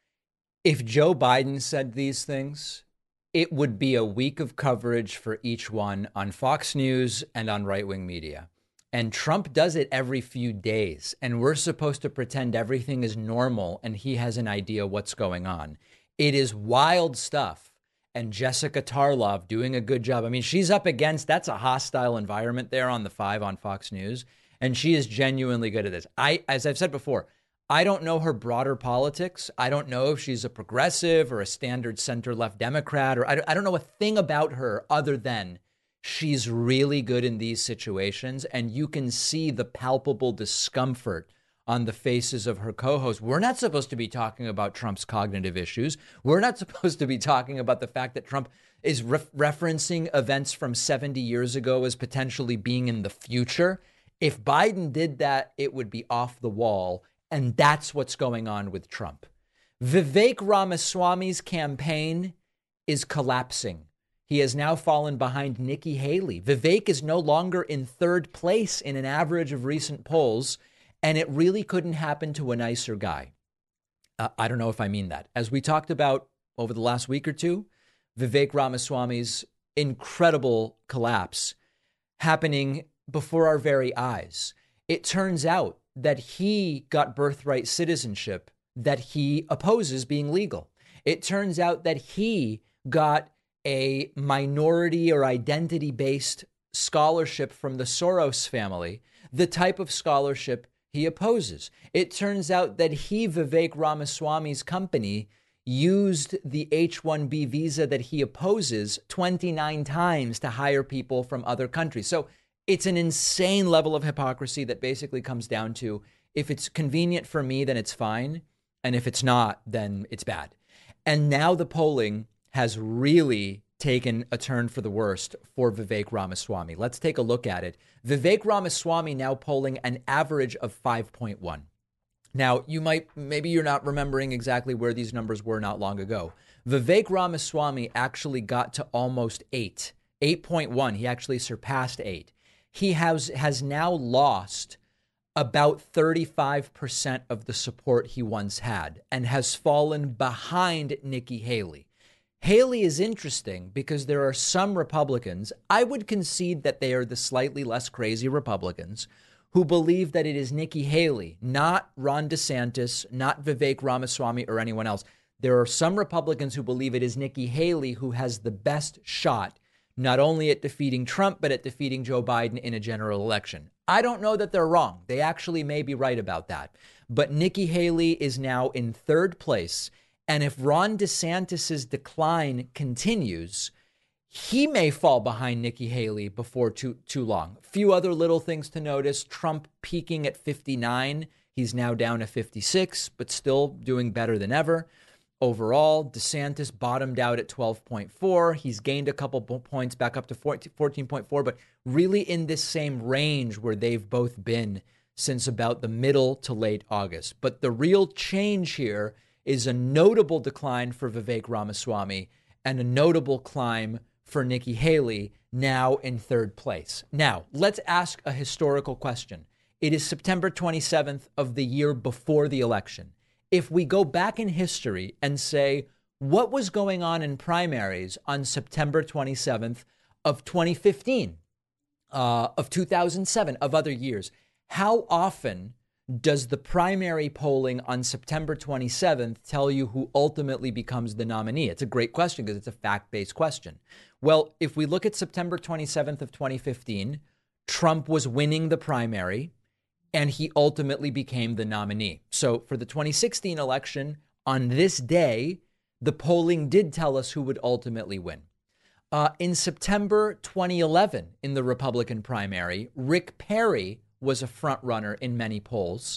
If Joe Biden said these things, it would be a week of coverage for each one on Fox News and on right-wing media. And Trump does it every few days. And we're supposed to pretend everything is normal and he has an idea what's going on. It is wild stuff. And Jessica Tarlov doing a good job. I mean, she's up against, that's a hostile environment there on the five on Fox News. And she is genuinely good at this. I, as I've said before, I don't know her broader politics. I don't know if she's a progressive or a standard center left Democrat, or I, I don't know a thing about her other than she's really good in these situations. And you can see the palpable discomfort on the faces of her co-hosts. We're not supposed to be talking about Trump's cognitive issues. We're not supposed to be talking about the fact that Trump is re- referencing events from seventy years ago as potentially being in the future. If Biden did that, it would be off the wall. And that's what's going on with Trump. Vivek Ramaswamy's campaign is collapsing. He has now fallen behind Nikki Haley. Vivek is no longer in third place in an average of recent polls. And it really couldn't happen to a nicer guy. Uh, I don't know if I mean that. As we talked about over the last week or two, Vivek Ramaswamy's incredible collapse happening before our very eyes. It turns out that he got birthright citizenship that he opposes being legal. It turns out that he got a minority or identity-based scholarship from the Soros family, the type of scholarship he opposes. It turns out that he, Vivek Ramaswamy's company, used the H one B visa that he opposes twenty-nine times to hire people from other countries. So it's an insane level of hypocrisy that basically comes down to, if it's convenient for me, then it's fine. And if it's not, then it's bad. And now the polling has really taken a turn for the worst for Vivek Ramaswamy. Let's take a look at it. Vivek Ramaswamy now polling an average of five point one. Now, you might, maybe you're not remembering exactly where these numbers were not long ago. Vivek Ramaswamy actually got to almost eight, eight point one. He actually surpassed eight. He has, has now lost about thirty-five percent of the support he once had and has fallen behind Nikki Haley. Haley is interesting because there are some Republicans, I would concede that they are the slightly less crazy Republicans, who believe that it is Nikki Haley, not Ron DeSantis, not Vivek Ramaswamy or anyone else. There are some Republicans who believe it is Nikki Haley who has the best shot, not only at defeating Trump, but at defeating Joe Biden in a general election. I don't know that they're wrong. They actually may be right about that. But Nikki Haley is now in third place. And if Ron DeSantis's decline continues, he may fall behind Nikki Haley before too too long. A few other little things to notice. Trump peaking at fifty-nine. He's now down to fifty-six, but still doing better than ever. Overall, DeSantis bottomed out at twelve point four. He's gained a couple points back up to fourteen point four, but really in this same range where they've both been since about the middle to late August. But the real change here is a notable decline for Vivek Ramaswamy and a notable climb for Nikki Haley, now in third place. Now, let's ask a historical question. It is September twenty-seventh of the year before the election. If we go back in history and say, what was going on in primaries on September twenty-seventh of twenty fifteen, uh, of two thousand seven, of other years, how often does the primary polling on September twenty-seventh tell you who ultimately becomes the nominee? It's a great question because it's a fact-based question. Well, if we look at September twenty-seventh of twenty fifteen, Trump was winning the primary and he ultimately became the nominee. So for the twenty sixteen election, on this day, the polling did tell us who would ultimately win. Uh, in September twenty eleven, in the Republican primary, Rick Perry was a front runner in many polls,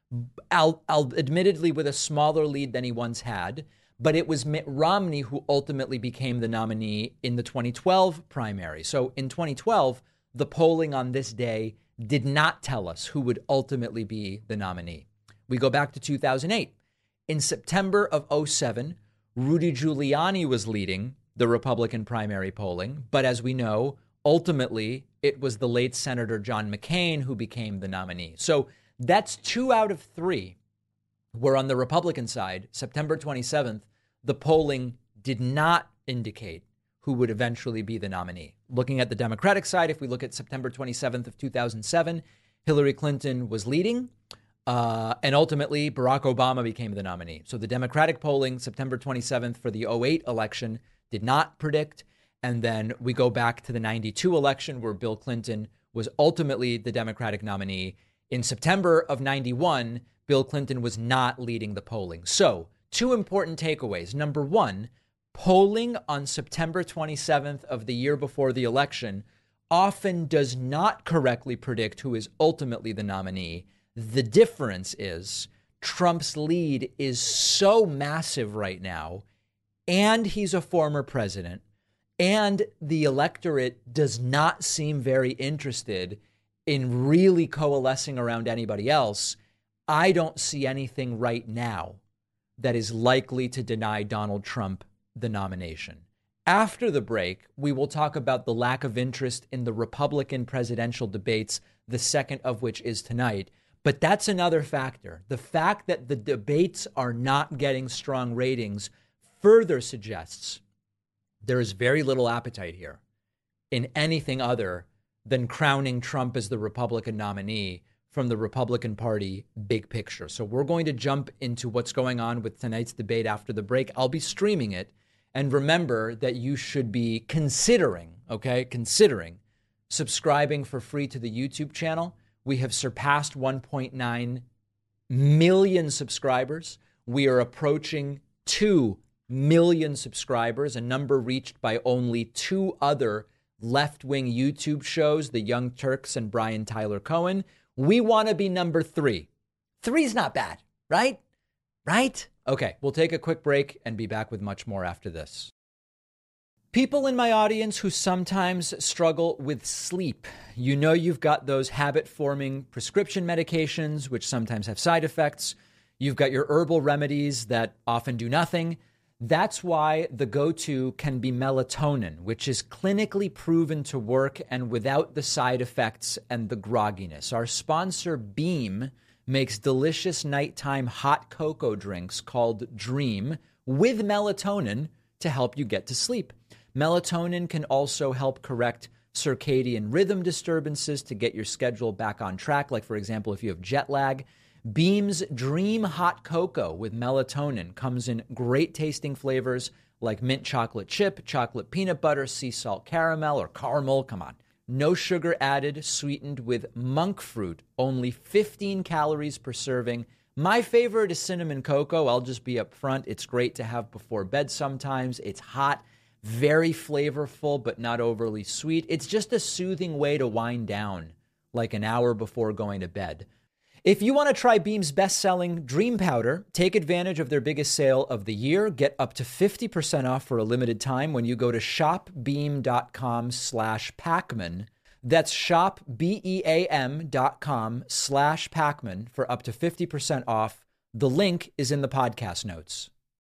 I'll, I'll admittedly with a smaller lead than he once had, but it was Mitt Romney who ultimately became the nominee in the twenty twelve primary. So in twenty twelve, the polling on this day did not tell us who would ultimately be the nominee. We go back to two thousand eight. In September of oh seven, Rudy Giuliani was leading the Republican primary polling. But as we know, ultimately, it was the late Senator John McCain who became the nominee. So that's two out of three where on the Republican side, September twenty-seventh, the polling did not indicate who would eventually be the nominee. Looking at the Democratic side, if we look at September twenty-seventh of two thousand seven, Hillary Clinton was leading. Uh, and ultimately, Barack Obama became the nominee. So the Democratic polling, September twenty-seventh for the oh eight election, did not predict. And then we go back to the ninety-two election where Bill Clinton was ultimately the Democratic nominee. In September of ninety-one, Bill Clinton was not leading the polling. So two important takeaways. Number one, polling on September twenty-seventh of the year before the election often does not correctly predict who is ultimately the nominee. The difference is Trump's lead is so massive right now, and he's a former president, and the electorate does not seem very interested in really coalescing around anybody else. I don't see anything right now that is likely to deny Donald Trump the nomination. After the break, we will talk about the lack of interest in the Republican presidential debates, the second of which is tonight. But that's another factor. The fact that the debates are not getting strong ratings further suggests there is very little appetite here in anything other than crowning Trump as the Republican nominee from the Republican Party big picture. So we're going to jump into what's going on with tonight's debate after the break. I'll be streaming it. And remember that you should be considering, okay, considering subscribing for free to the YouTube channel. We have surpassed one point nine million subscribers. We are approaching two million subscribers, a number reached by only two other left-wing YouTube shows, the Young Turks and Brian Tyler Cohen. We want to be number three. Three's not bad, right? Right? Okay, we'll take a quick break and be back with much more after this. People in my audience who sometimes struggle with sleep. You know you've got those habit-forming prescription medications, which sometimes have side effects. You've got your herbal remedies that often do nothing. That's why the go-to can be melatonin, which is clinically proven to work and without the side effects and the grogginess. Our sponsor, Beam, makes delicious nighttime hot cocoa drinks called Dream with melatonin to help you get to sleep. Melatonin can also help correct circadian rhythm disturbances to get your schedule back on track. Like, for example, if you have jet lag, Beam's Dream Hot Cocoa with melatonin comes in great tasting flavors like mint chocolate chip, chocolate peanut butter, sea salt caramel, or caramel. Come on. No sugar added, sweetened with monk fruit, only fifteen calories per serving. My favorite is cinnamon cocoa. I'll just be upfront. It's great to have before bed sometimes. It's hot, very flavorful, but not overly sweet. It's just a soothing way to wind down, like an hour before going to bed. If you want to try Beam's best-selling Dream Powder, take advantage of their biggest sale of the year. Get up to fifty percent off for a limited time when you go to shopbeam.com slash Pacman. That's shopbeam dot com slash Pacman for up to fifty percent off. The link is in the podcast notes.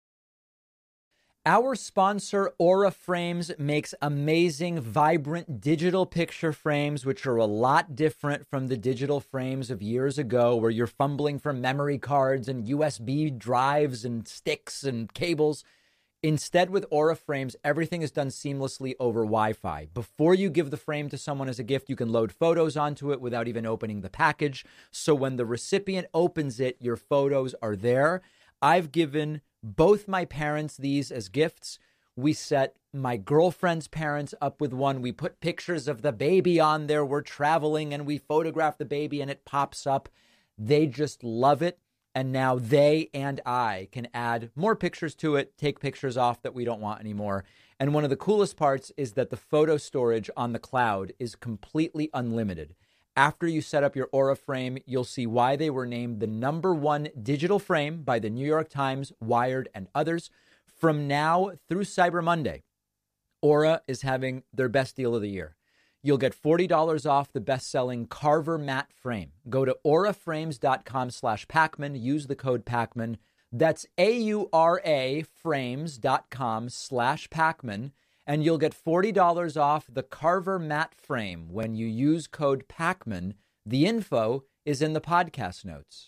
Our sponsor, Aura Frames, makes amazing, vibrant digital picture frames, which are a lot different from the digital frames of years ago, where you're fumbling for memory cards and U S B drives and sticks and cables. Instead, with Aura Frames, everything is done seamlessly over Wi-Fi. Before you give the frame to someone as a gift, you can load photos onto it without even opening the package. So when the recipient opens it, your photos are there. I've given both my parents these as gifts. We set my girlfriend's parents up with one. We put pictures of the baby on there. We're traveling and we photograph the baby and it pops up. They just love it. And now they and I can add more pictures to it, take pictures off that we don't want anymore. And one of the coolest parts is that the photo storage on the cloud is completely unlimited. After you set up your Aura frame, you'll see why they were named the number one digital frame by the New York Times, Wired, and others. From now through Cyber Monday, Aura is having their best deal of the year. You'll get forty dollars off the best-selling Carver matte frame. Go to auraframes.com slash Pacman. Use the code Pacman. That's A-U-R-A frames.com slash Pacman. And you'll get forty dollars off the Carver matte frame when you use code Pacman. The info is in the podcast notes.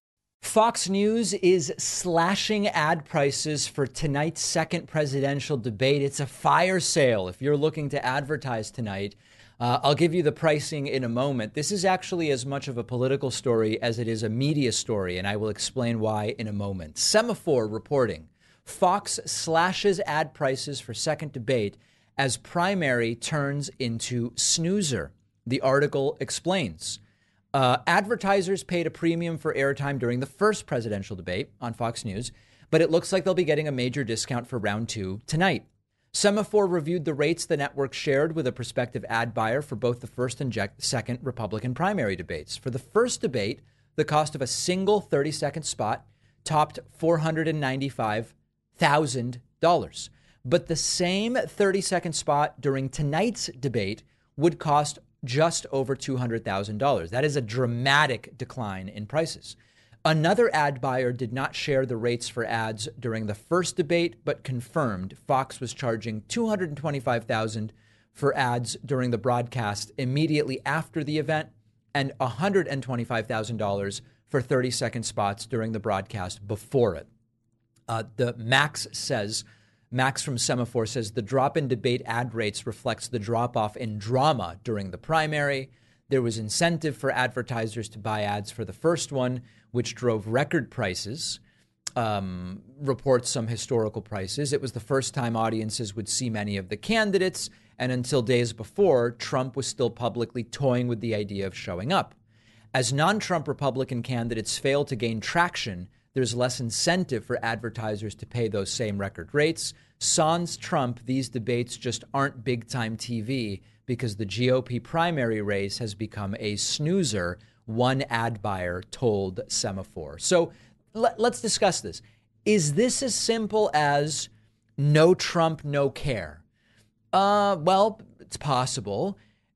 Fox News is slashing ad prices for tonight's second presidential debate. It's a fire sale if you're looking to advertise tonight. Uh, I'll give you the pricing in a moment. This is actually as much of a political story as it is a media story, and I will explain why in a moment. Semaphore reporting, Fox slashes ad prices for second debate as primary turns into snoozer. The article explains. Uh, advertisers paid a premium for airtime during the first presidential debate on Fox News, but it looks like they'll be getting a major discount for round two tonight. Semaphore reviewed the rates the network shared with a prospective ad buyer for both the first and second Republican primary debates. For the first debate, the cost of a single thirty-second spot topped four hundred ninety-five thousand dollars. But the same thirty-second spot during tonight's debate would cost just over two hundred thousand dollars. That is a dramatic decline in prices. Another ad buyer did not share the rates for ads during the first debate, but confirmed Fox was charging two hundred twenty-five thousand dollars for ads during the broadcast immediately after the event and one hundred twenty-five thousand dollars for thirty-second spots during the broadcast before it. Uh, the Max says, Max from Semaphore says the drop in debate ad rates reflects the drop off in drama during the primary. There was incentive for advertisers to buy ads for the first one, which drove record prices, um, reports some historical prices. It was the first time audiences would see many of the candidates. And until days before, Trump was still publicly toying with the idea of showing up. As non-Trump Republican candidates fail to gain traction, there's less incentive for advertisers to pay those same record rates. Sans Trump, these debates just aren't big-time T V because the G O P primary race has become a snoozer, one ad buyer told Semaphore. So let, let's discuss this. Is this as simple as no Trump, no care? Uh, well, it's possible.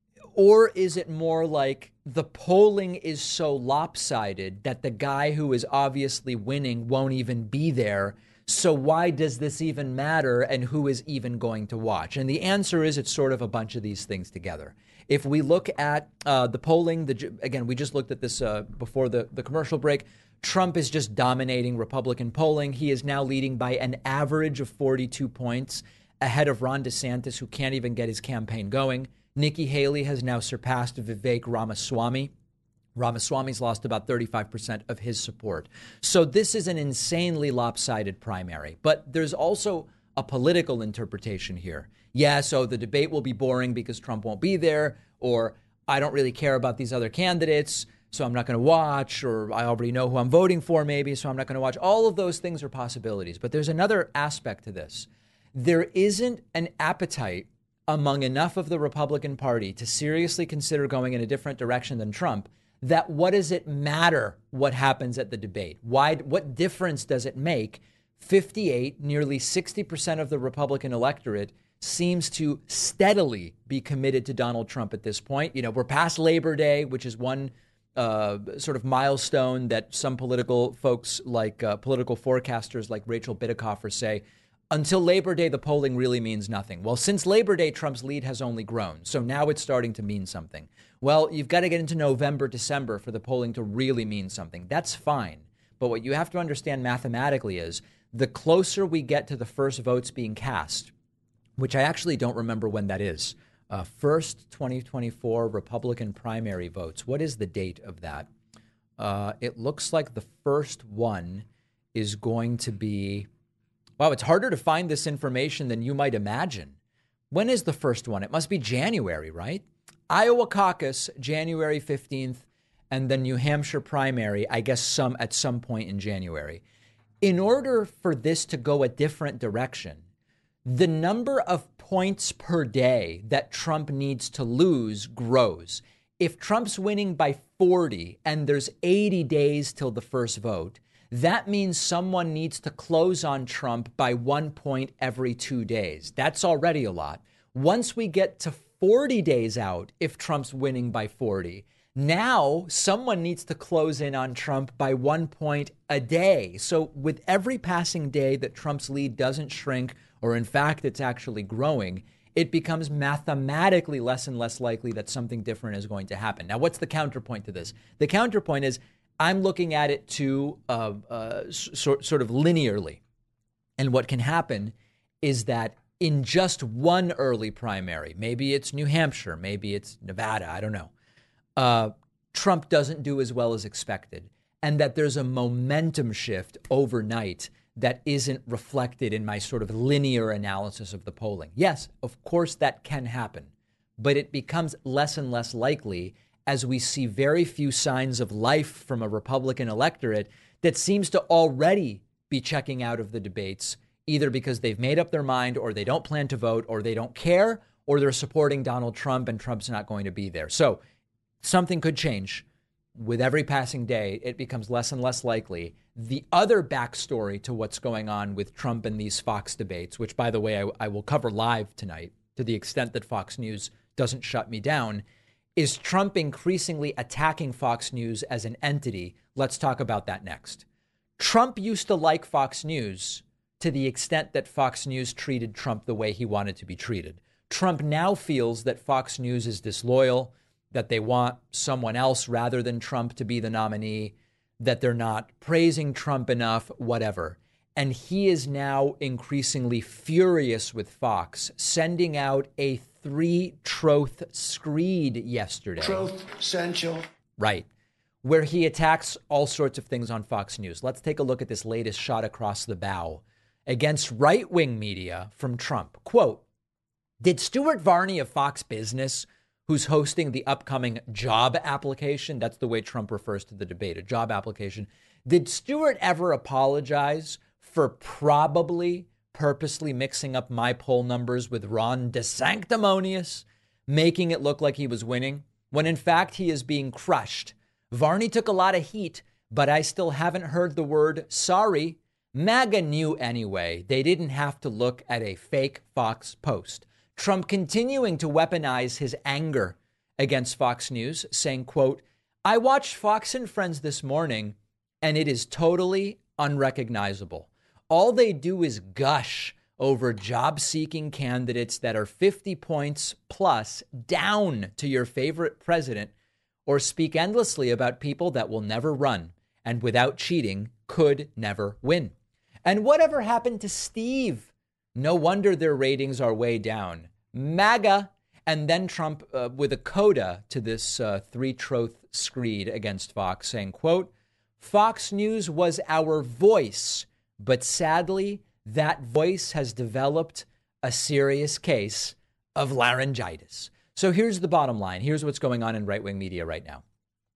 Or is it more like the polling is so lopsided that the guy who is obviously winning won't even be there? So why does this even matter, and who is even going to watch? And the answer is it's sort of a bunch of these things together. If we look at uh, the polling, the, again, we just looked at this uh, before the, the commercial break. Trump is just dominating Republican polling. He is now leading by an average of forty-two points ahead of Ron DeSantis, who can't even get his campaign going. Nikki Haley has now surpassed Vivek Ramaswamy. Ramaswamy's lost about thirty-five percent of his support. So this is an insanely lopsided primary. But there's also a political interpretation here. Yeah, so the debate will be boring because Trump won't be there, or I don't really care about these other candidates, so I'm not going to watch, or I already know who I'm voting for maybe, so I'm not going to watch. All of those things are possibilities. But there's another aspect to this. There isn't an appetite among enough of the Republican Party to seriously consider going in a different direction than Trump, that what does it matter what happens at the debate? Why? What difference does it make? fifty-eight, nearly sixty percent of the Republican electorate seems to steadily be committed to Donald Trump at this point. You know, we're past Labor Day, which is one uh, sort of milestone that some political folks like uh, political forecasters like Rachel Bitecofer say, until Labor Day, the polling really means nothing. Well, since Labor Day, Trump's lead has only grown. So now it's starting to mean something. Well, you've got to get into November, December for the polling to really mean something. That's fine. But what you have to understand mathematically is the closer we get to the first votes being cast, which I actually don't remember when that is, uh, first twenty twenty-four Republican primary votes. What is the date of that? Uh, it looks like the first one is going to be... Wow, it's harder to find this information than you might imagine. When is the first one? It must be January, right? Iowa caucus, January fifteenth, and then New Hampshire primary, I guess some at some point in January. In order for this to go a different direction, the number of points per day that Trump needs to lose grows. If Trump's winning by forty and there's eighty days till the first vote, that means someone needs to close on Trump by one point every two days. That's already a lot. Once we get to forty days out, if Trump's winning by forty, now someone needs to close in on Trump by one point a day. So with every passing day that Trump's lead doesn't shrink, or in fact, it's actually growing, it becomes mathematically less and less likely that something different is going to happen. Now, what's the counterpoint to this? The counterpoint is I'm looking at it too uh, uh, so, sort of linearly. And what can happen is that in just one early primary, maybe it's New Hampshire, maybe it's Nevada, I don't know, uh, Trump doesn't do as well as expected, and that there's a momentum shift overnight that isn't reflected in my sort of linear analysis of the polling. Yes, of course that can happen, but it becomes less and less likely as we see very few signs of life from a Republican electorate that seems to already be checking out of the debates, either because they've made up their mind or they don't plan to vote or they don't care or they're supporting Donald Trump and Trump's not going to be there. So something could change. With every passing day, it becomes less and less likely. The other backstory to what's going on with Trump and these Fox debates, which, by the way, I, I will cover live tonight to the extent that Fox News doesn't shut me down, is Trump increasingly attacking Fox News as an entity. Let's talk about that next. Trump used to like Fox News to the extent that Fox News treated Trump the way he wanted to be treated. Trump now feels that Fox News is disloyal, that they want someone else rather than Trump to be the nominee, that they're not praising Trump enough, whatever. And he is now increasingly furious with Fox, sending out a three-troth screed yesterday. Truth, essential. Right, where he attacks all sorts of things on Fox News. Let's take a look at this latest shot across the bow against right-wing media from Trump. Quote, did Stuart Varney of Fox Business, who's hosting the upcoming job application, that's the way Trump refers to the debate, a job application, did Stuart ever apologize for probably purposely mixing up my poll numbers with Ron DeSanctimonious, making it look like he was winning, when in fact he is being crushed? Varney took a lot of heat, but I still haven't heard the word sorry. MAGA knew anyway. They didn't have to look at a fake Fox post. Trump continuing to weaponize his anger against Fox News, saying, quote, I watched Fox and Friends this morning, and it is totally unrecognizable. All they do is gush over job-seeking candidates that are fifty points plus down to your favorite president, or speak endlessly about people that will never run and without cheating could never win. And whatever happened to Steve? No wonder their ratings are way down. MAGA. And then Trump uh, with a coda to this uh, three-troth screed against Fox, saying, quote, Fox News was our voice, but sadly, that voice has developed a serious case of laryngitis. So here's the bottom line. Here's what's going on in right-wing media right now.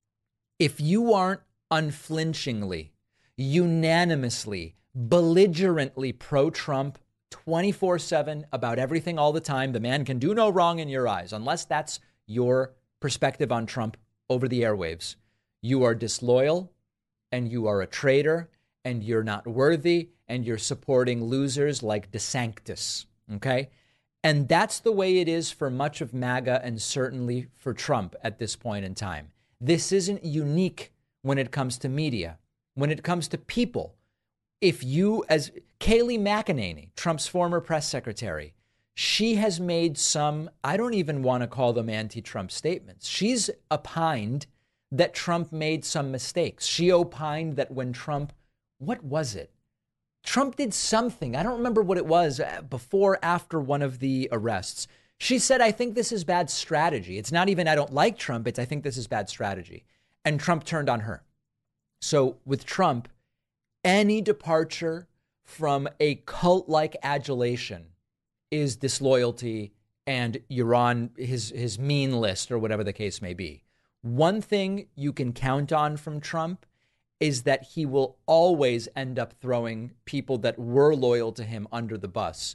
If you aren't unflinchingly, unanimously, belligerently pro-Trump twenty-four seven about everything all the time, the man can do no wrong in your eyes, unless that's your perspective on Trump over the airwaves, you are disloyal and you are a traitor and you're not worthy and you're supporting losers like DeSantis. Okay. And that's the way it is for much of MAGA and certainly for Trump at this point in time. This isn't unique when it comes to media, when it comes to people. If you, as Kayleigh McEnany, Trump's former press secretary, she has made some, I don't even want to call them anti-Trump statements. She's opined that Trump made some mistakes. She opined that when Trump, what was it? Trump did something. I don't remember what it was before, after one of the arrests. She said, I think this is bad strategy. It's not even I don't like Trump. It's I think this is bad strategy. And Trump turned on her. So with Trump, any departure from a cult-like adulation is disloyalty and you're on his, his mean list or whatever the case may be. One thing you can count on from Trump is that he will always end up throwing people that were loyal to him under the bus.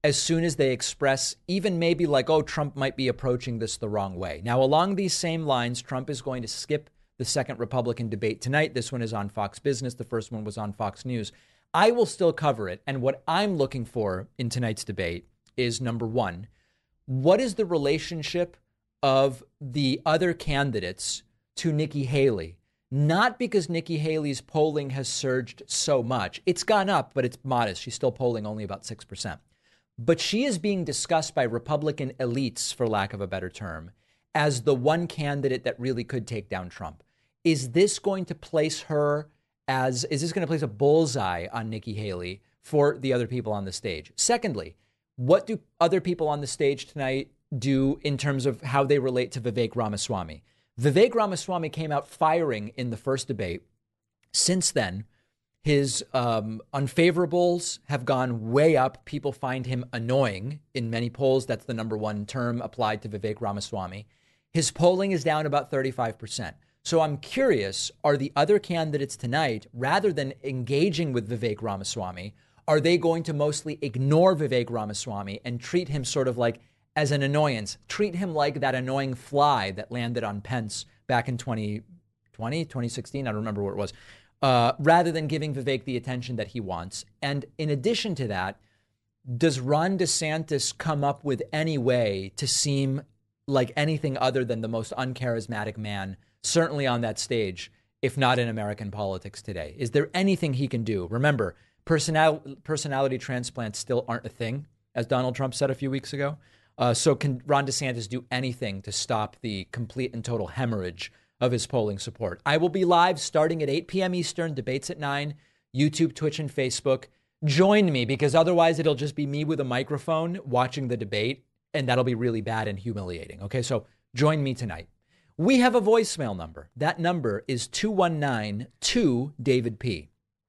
as soon as they express even maybe like, oh, Trump might be approaching this the wrong way. Now, along these same lines, Trump is going to skip the second Republican debate tonight. This one is on Fox Business. The first one was on Fox News. I will still cover it. And what I'm looking for in tonight's debate is, number one, what is the relationship of the other candidates to Nikki Haley? Not because Nikki Haley's polling has surged so much. It's gone up, but it's modest. She's still polling only about six percent. But she is being discussed by Republican elites, for lack of a better term, as the one candidate that really could take down Trump. Is this going to place her as, is this going to place a bullseye on Nikki Haley for the other people on the stage? Secondly, what do other people on the stage tonight do in terms of how they relate to Vivek Ramaswamy? Vivek Ramaswamy came out firing in the first debate. Since then, his um, unfavorables have gone way up. People find him annoying in many polls. That's the number one term applied to Vivek Ramaswamy. His polling is down about thirty-five percent. So I'm curious, are the other candidates tonight, rather than engaging with Vivek Ramaswamy, are they going to mostly ignore Vivek Ramaswamy and treat him sort of like as an annoyance, treat him like that annoying fly that landed on Pence back in twenty twenty, twenty sixteen, I don't remember what it was, uh, rather than giving Vivek the attention that he wants? And in addition to that, does Ron DeSantis come up with any way to seem like anything other than the most uncharismatic man, certainly on that stage, if not in American politics today? Is there anything he can do? Remember, personal, personality transplants still aren't a thing, as Donald Trump said a few weeks ago. Uh, so can Ron DeSantis do anything to stop the complete and total hemorrhage of his polling support? I will be live starting at eight p.m. Eastern, debates at nine, YouTube, Twitch, and Facebook. Join me, because otherwise it'll just be me with a microphone watching the debate, and that'll be really bad and humiliating. Okay, so join me tonight. We have a voicemail number. That number is two one nine two David P.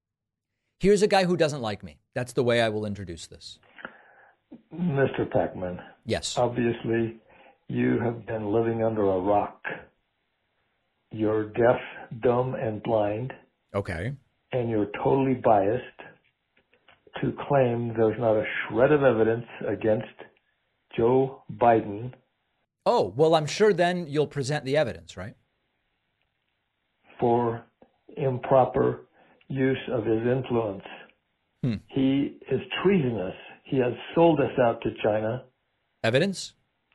Here's a guy who doesn't like me. That's the way I will introduce this. Mister Pacman. Yes. Obviously, you have been living under a rock. You're deaf, dumb, and blind. Okay. And you're totally biased to claim there's not a shred of evidence against Joe Biden. Oh, well, I'm sure then you'll present the evidence, right? For improper use of his influence. Hmm. He is treasonous. He has sold us out to China. Evidence?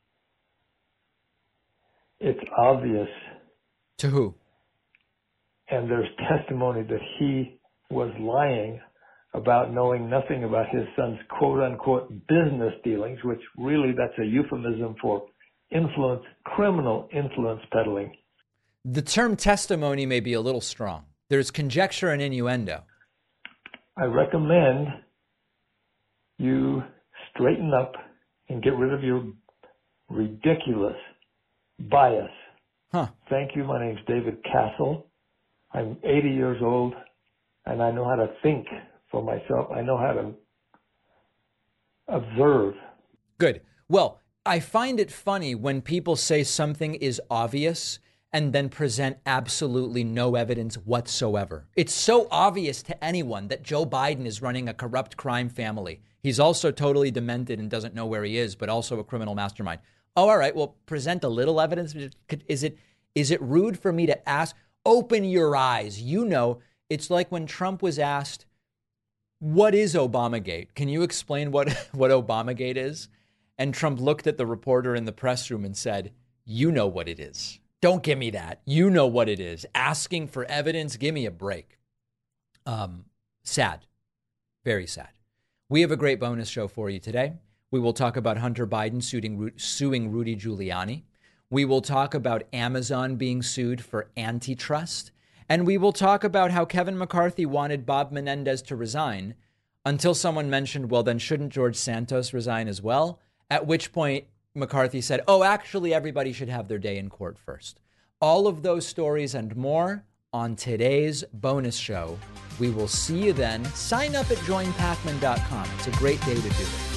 It's obvious. To who? And there's testimony that he was lying about knowing nothing about his son's quote-unquote business dealings, which really that's a euphemism for influence, criminal influence peddling. The term testimony may be a little strong. There's conjecture and innuendo. I recommend you straighten up and get rid of your ridiculous bias. Huh. Thank you. My name's David Castle. I'm eighty years old, and I know how to think for myself. I know how to observe. Good. Well, I find it funny when people say something is obvious and then present absolutely no evidence whatsoever. It's so obvious to anyone that Joe Biden is running a corrupt crime family. He's also totally demented and doesn't know where he is, but also a criminal mastermind. Oh, all right. Well, present a little evidence. Is it is it rude for me to ask? Open your eyes. You know, it's like when Trump was asked, what is Obamagate? Can you explain what, what Obamagate is? And Trump looked at the reporter in the press room and said, you know what it is. Don't give me that. You know what it is. Asking for evidence. Give me a break. Um, sad. Very sad. We have a great bonus show for you today. We will talk about Hunter Biden suing, suing Rudy Giuliani. We will talk about Amazon being sued for antitrust. And we will talk about how Kevin McCarthy wanted Bob Menendez to resign until someone mentioned, well, then shouldn't George Santos resign as well? At which point McCarthy said, oh, actually, everybody should have their day in court first. All of those stories and more on today's bonus show. We will see you then. Sign up at join pacman dot com. It's a great day to do it.